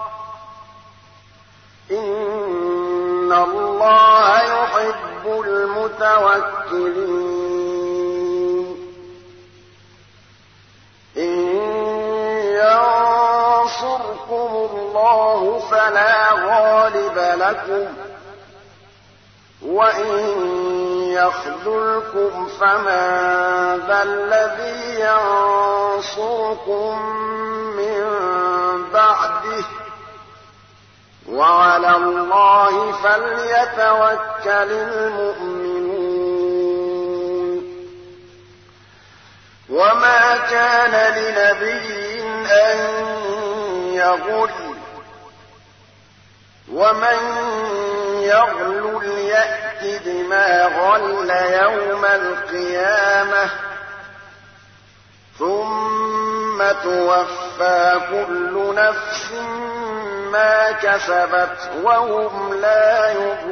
إن الله يحب المتوكلين إن ينصركم الله فلا غالب لكم وإن يخذلكم فمن ذا الذي ينصركم من بعده وعلى الله فليتوكل المؤمنون وما كان لنبي أن يغل ومن يغل يأت بما غل يوم القيامة ثم توفى كل نفس ما كسبت وهم لا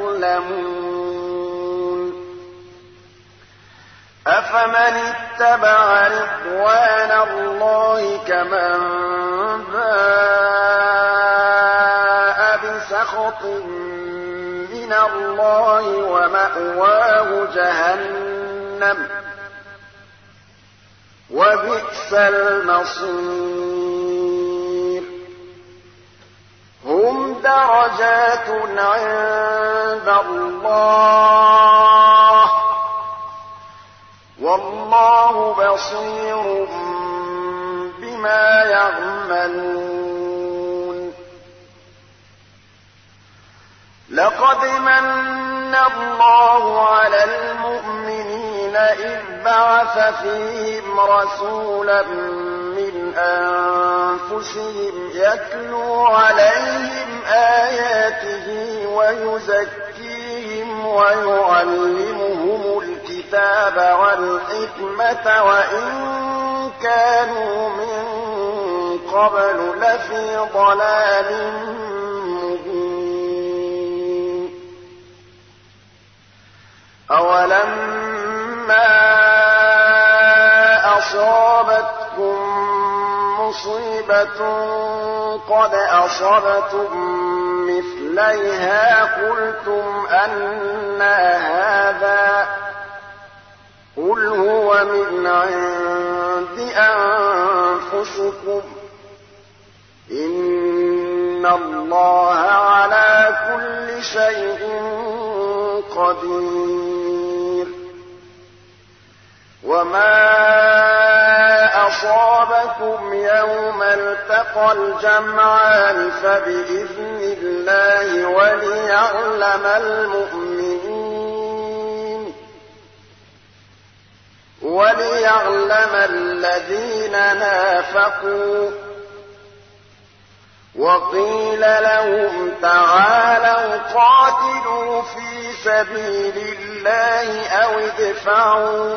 يظلمون أفمن اتبع رضوان الله كمن باء بسخط من الله ومأواه جهنم وبئس المصير هم درجات عند الله والله بصير بما يعملون لقد من مَنَّ اللَّهُ عَلَى الْمُؤْمِنِينَ إِذْ بَعَثَ فِيهِمْ رَسُولًا مِّنْ أَنفُسِهِمْ يَتْلُو عَلَيْهِمْ آيَاتِهِ وَيُزَكِّيهِمْ وَيُعَلِّمُهُمُ الْكِتَابَ وَالْحِكْمَةَ وَإِن كَانُوا مِن قَبْلُ لَفِي ضَلَالٍ مُّبِينٍ أَوَلَمَّا أَصَابَتْكُم مُّصِيبَةٌ قَدْ أَصَبْتُم مِّثْلَيْهَا قُلْتُمْ أَنَّىٰ هَٰذَا ۖ قُلْ هُوَ مِنْ عِندِ أَنفُسِكُمْ ۗ إِنَّ اللَّهَ عَلَىٰ كُلِّ شَيْءٍ قَدِيرٌ وَمَا أَصَابَكُمْ يَوْمَ الْتَقَى الْجَمْعَانِ فَبِإِذْنِ اللَّهِ وَلِيَعْلَمَ الَّذِينَ نَافَقُوا ۚ وَقِيلَ لَهُمْ تَعَالَوْا قَاتِلُوا فِي سَبِيلِ اللَّهِ أَوِ ادْفَعُوا ۖ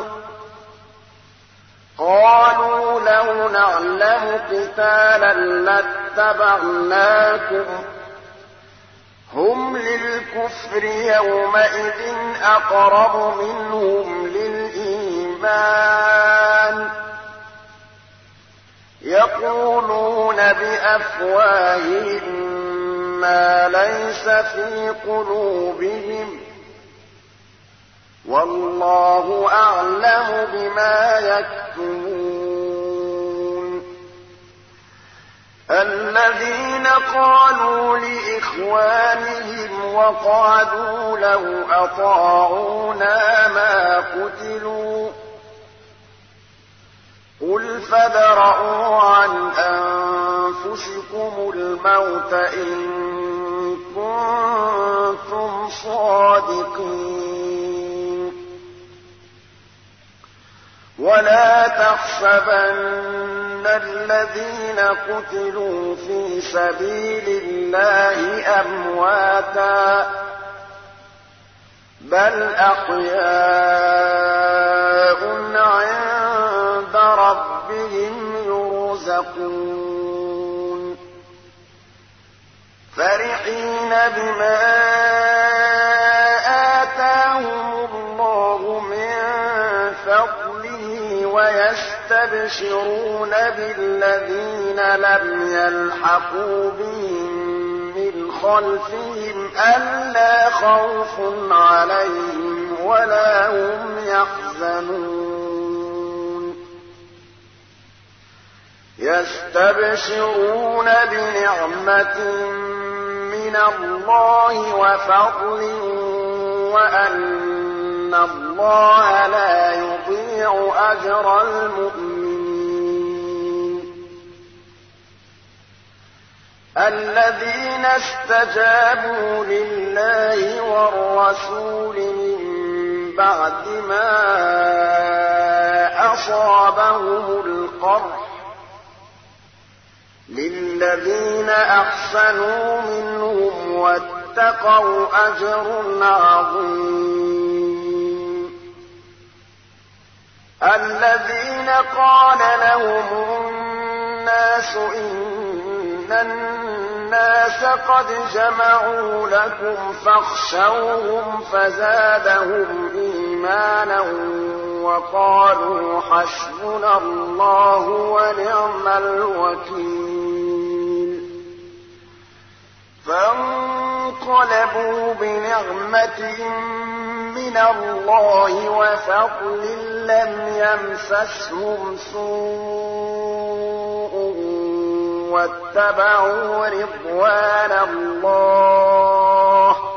قَالُوا لَوْ نَعْلَمُ قِتَالًا لَّاتَّبَعْنَاكُمْ ۗ هُمْ لِلْكُفْرِ يَوْمَئِذٍ أَقْرَبُ مِنْهُمْ لِلْإِيمَانِ ۚ يَقُولُونَ بِأَفْوَاهِهِم مَّا لَيْسَ فِي قُلُوبِهِمْ ۗ وَاللَّهُ أَعْلَمُ بِمَا يَكْتُمُونَ الَّذِينَ قَالُوا لِإِخْوَانِهِمْ وَقَعَدُوا لَوْ أَطَاعُونَا مَا قُتِلُوا ۗ قُلْ فَادْرَءُوا عَنْ أَنفُسِكُمُ الْمَوْتَ إِن كُنتُمْ صَادِقِينَ وَلَا تَحْسَبَنَّ الَّذِينَ قُتِلُوا فِي سَبِيلِ اللَّهِ أَمْوَاتًا ۚ بَلْ أَحْيَاءٌ عِندَ رَبِّهِمْ يُرْزَقُونَ فَرِحِينَ بِمَا آتَاهُمُ اللَّهُ مِن فَضْلِهِ وَيَسْتَبْشِرُونَ بِالَّذِينَ لَمْ يَلْحَقُوا بِهِم مِّنْ خَلْفِهِمْ أَلَّا خَوْفٌ عَلَيْهِمْ وَلَا هُمْ يَحْزَنُونَ يَسْتَبْشِرُونَ بِنِعْمَةٍ مِّنَ اللَّهِ وَفَضْلٍ وَأَنَّ اللَّهَ لَا يُضِيعُ أَجْرَ الْمُؤْمِنِينَ الَّذِينَ اسْتَجَابُوا لِلَّهِ وَالرَّسُولِ مِن بَعْدِ مَا أَصَابَهُمُ الْقَرْحُ ۚ لِلَّذِينَ أَحْسَنُوا مِنْهُمْ وَاتَّقَوْا أَجْرٌ عَظِيمٌ الَّذِينَ قَالَ لَهُمُ النَّاسُ إِنَّ النَّاسَ قَدْ جَمَعُوا لَكُمْ فَاخْشَوْهُمْ فَزَادَهُمْ إِيمَانًا وَقَالُوا حَسْبُنَا اللَّهُ وَنِعْمَ الْوَكِيلُ فَانقَلَبُوا بِنِعْمَةٍ مِّنَ اللَّهِ وَفَضْلٍ لَّمْ يَمْسَسْهُمْ سُوءٌ وَاتَّبَعُوا رِضْوَانَ اللَّهِ ۗ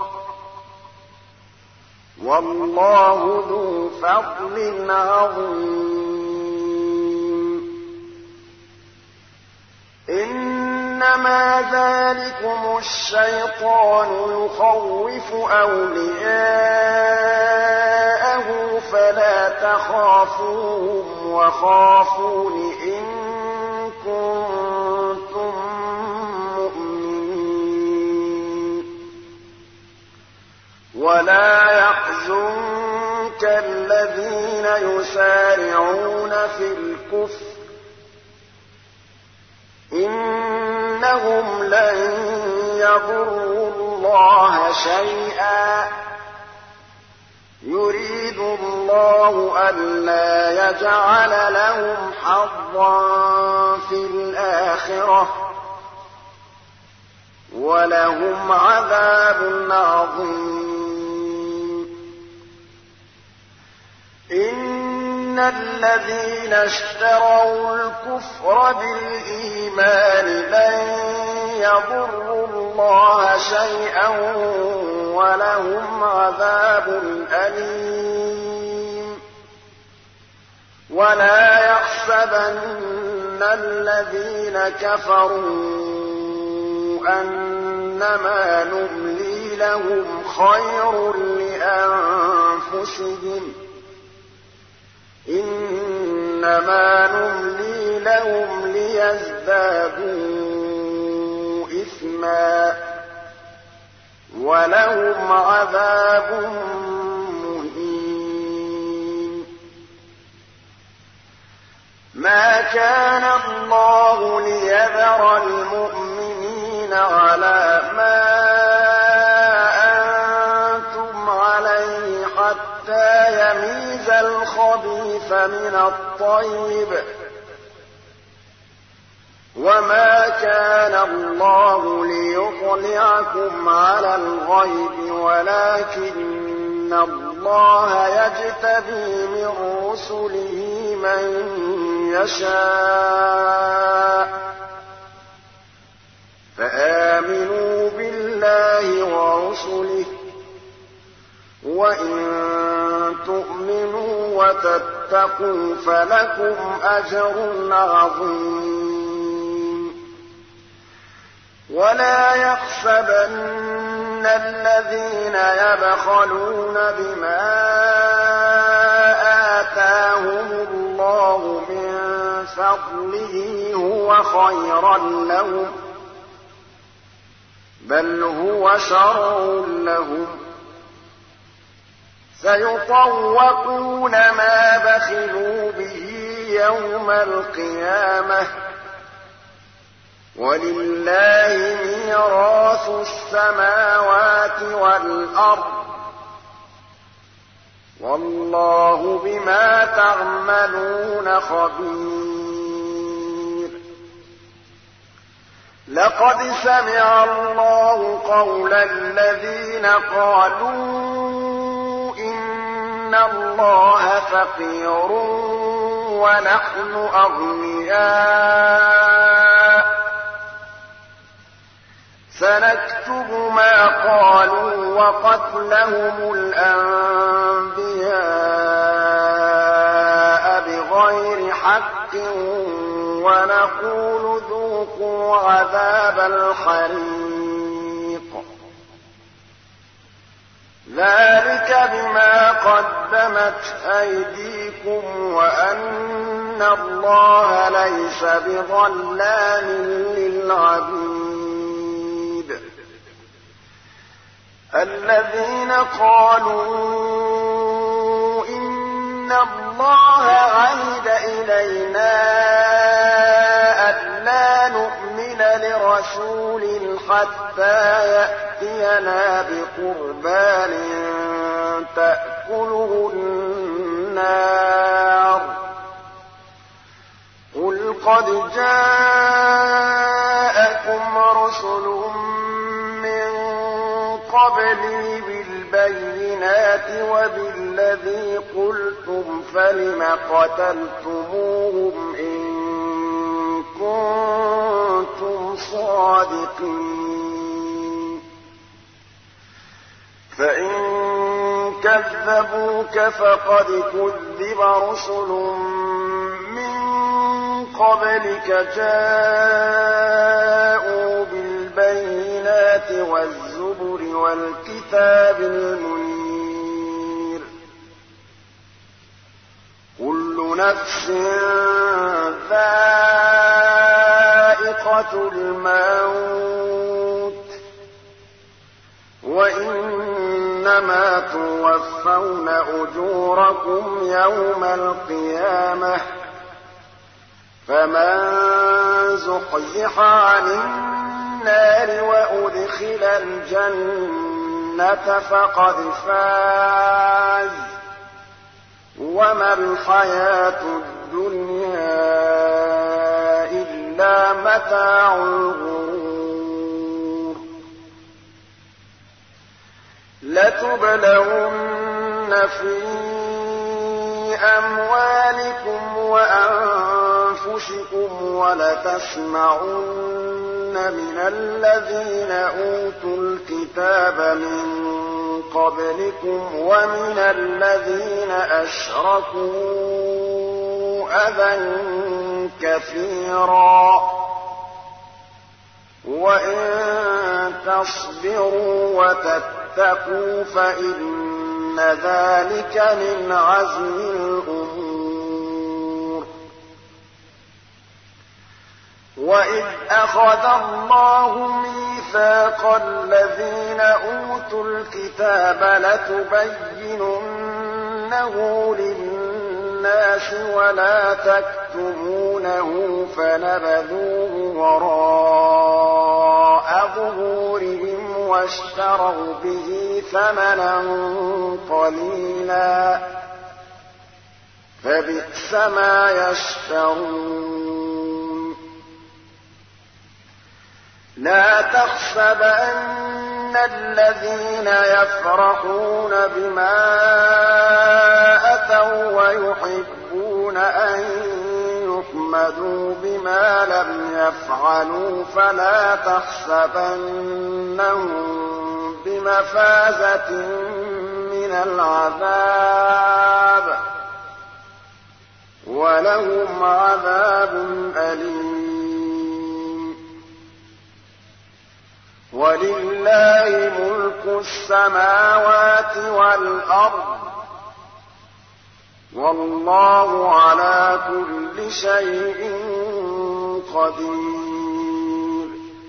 وَاللَّهُ ذُو فَضْلٍ عَظِيمٍ إنما ذلكم الشيطان يخوف أولياءه فلا تخافوهم وخافون إن كنتم مؤمنين ولا يحزنك الذين يسارعون في الكفر إنهم لن يضروا الله شيئا يريد الله ألا يجعل لهم حظا في الآخرة ولهم عذاب عظيم إن الذين اشتروا الكفر بالإيمان لن يضروا الله شيئا ولهم عذاب أليم ولا يحسبن الذين كفروا أنما نملي لهم خير لأنفسهم إنما نملي لهم ليزدادوا إثما ولهم عذاب مهين ما كان الله ليذر المؤمنين على ما أنتم عليه حتى يميز الخبيث من الطيب وما كان الله ليطلعكم على الغيب ولكن الله يجتبي من رسله من يشاء فآمنوا بالله ورسله وإن تؤمنوا وتتقوا فلكم أجر عظيم ولا يحسبن الذين يبخلون بما آتاهم الله من فضله هو خيرا لهم بل هو شر لهم سيطوقون ما بخلوا به يوم القيامة ولله ميراث السماوات والأرض والله بما تعملون خبير لقد سمع الله قول الذين قالوا إن الله فقير ونحن أغنياء سنكتب ما قالوا وقتلهم الأنبياء بغير حق ونقول ذوقوا عذاب الحريق ذلك بما قدمت أيديكم وأن الله ليس بظلام للعبيد الذين قالوا إن الله عهد إلينا ألا نؤمن لرسول حتى يأتينا بقربان تأكله النار قل قد جاءكم رسل من قبلي بالبينات وبالذي قلتم فلم قتلتموهم إن كنتم صادقين فإن كذبوك فقد كذب رسل من قبلك جاءوا والزبر والكتاب المنير كل نفس ذائقة الموت وإنما توفون أجوركم يوم القيامة فمن زحزح عن النار وأدخل الجنة فقد فاز وما الحياة الدنيا إلا متاع الغرور لتبلون في أموالكم وأنفسكم ولتسمعن من الذين أوتوا الكتاب من قبلكم ومن الذين أشركوا أذى كثيرا وإن تصبروا وتتقوا فإن ذلك من عزم الأمور وإذ أخذ الله ميثاق الذين أوتوا الكتاب لتبيننه للناس ولا تكتمونه فنبذوه وراء ظهورهم واشتروا به ثمنا قليلا فبئس ما يشترون لا تحسبن الذين يفرحون بما أتوا ويحبون أن يحمدوا بما لم يفعلوا فلا تحسبنهم بمفازة من العذاب ولهم عذاب أليم ولله ملك السماوات والأرض والله على كل شيء قدير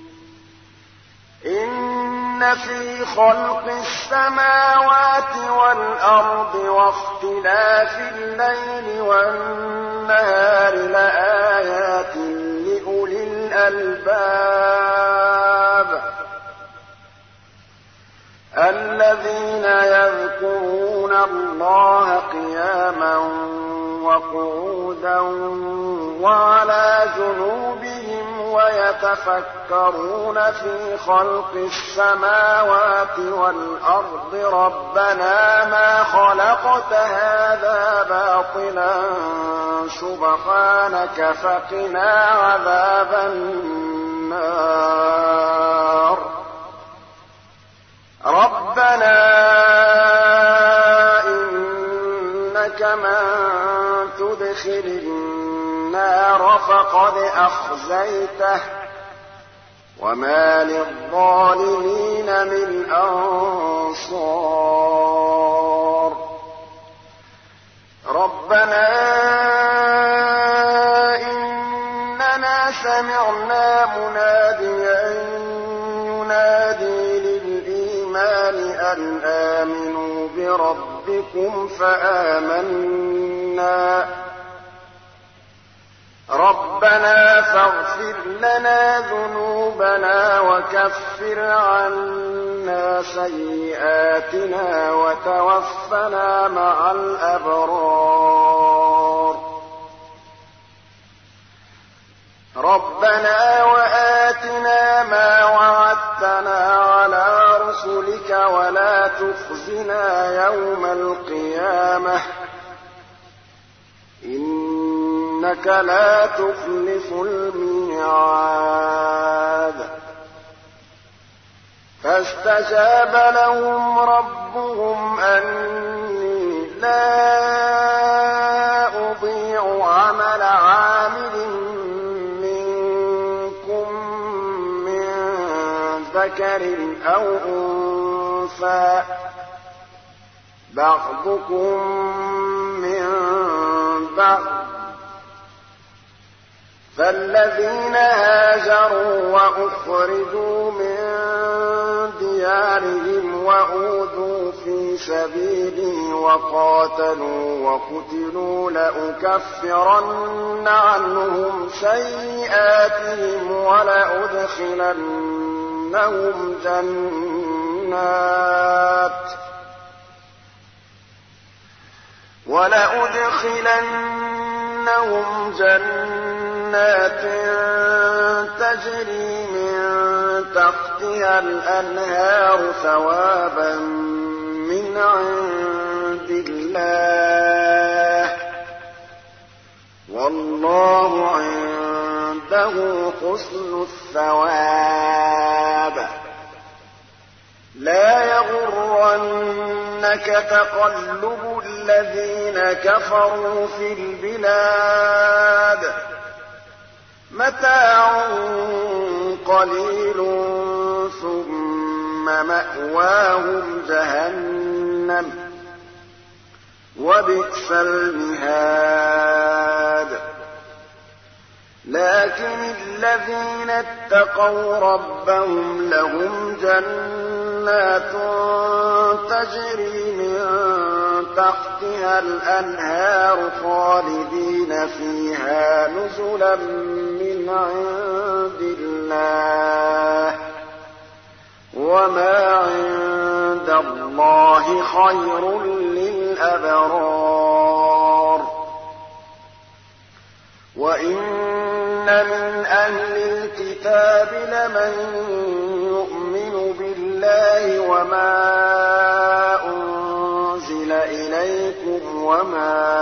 إن في خلق السماوات والأرض واختلاف الليل والنهار لآيات لأولي الألباب الذين يذكرون الله قياما وقعودا وعلى جنوبهم ويتفكرون في خلق السماوات والأرض ربنا ما خلقت هذا باطلا سبحانك فقنا عذاب النار ربنا إنك من تدخل النار فقد أخزيته وما للظالمين من أنصار ربنا إننا سمعنا مناديا ينادي أن آمنوا بربكم فآمنا ربنا فاغفر لنا ذنوبنا وكفر عنا سيئاتنا وتوفنا مع الأبرار ربنا وآتنا ما وعدتنا على رسلك ولا تخزنا يوم القيامة إنك لا تخلف الميعاد فاستجاب لهم ربهم أني لا أضيع عمل عامل ذكر أو أنثى بعضكم من بعض فالذين هاجروا وأخرجوا من ديارهم وأوذوا في سبيلي وقاتلوا وقتلوا لأكفرن عنهم سيئاتهم ولأدخلنهم جنات تجري من تحتها الأنهار ثوابا من عند الله والله عنده حسن الثواب لا يغرنك تقلب الذين كفروا في البلاد متاع قليل ثم مأواهم جهنم وبئس المهاد لكن الذين اتقوا ربهم لهم جنات تجري من تحتها الأنهار خالدين فيها نزلا من عند الله وما عند الله خير للأبرار وإن من أهل الكتاب لمن يؤمن بالله وما أنزل إليكم وما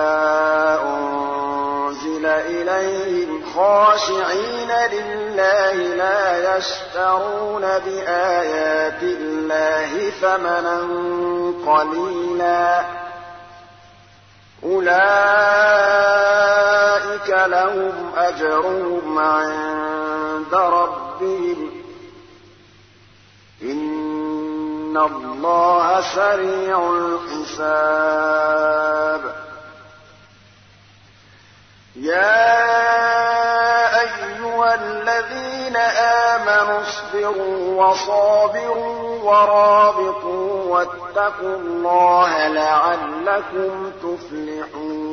أنزل إليهم خاشعين لله لا يشترون بآيات الله ثمنا قليلا أولئك لهم أجرهم عند ربهم إن الله سريع الحساب يا أيها الذين آمنوا اصبروا وصابروا ورابطوا واتقوا الله لعلكم تفلحون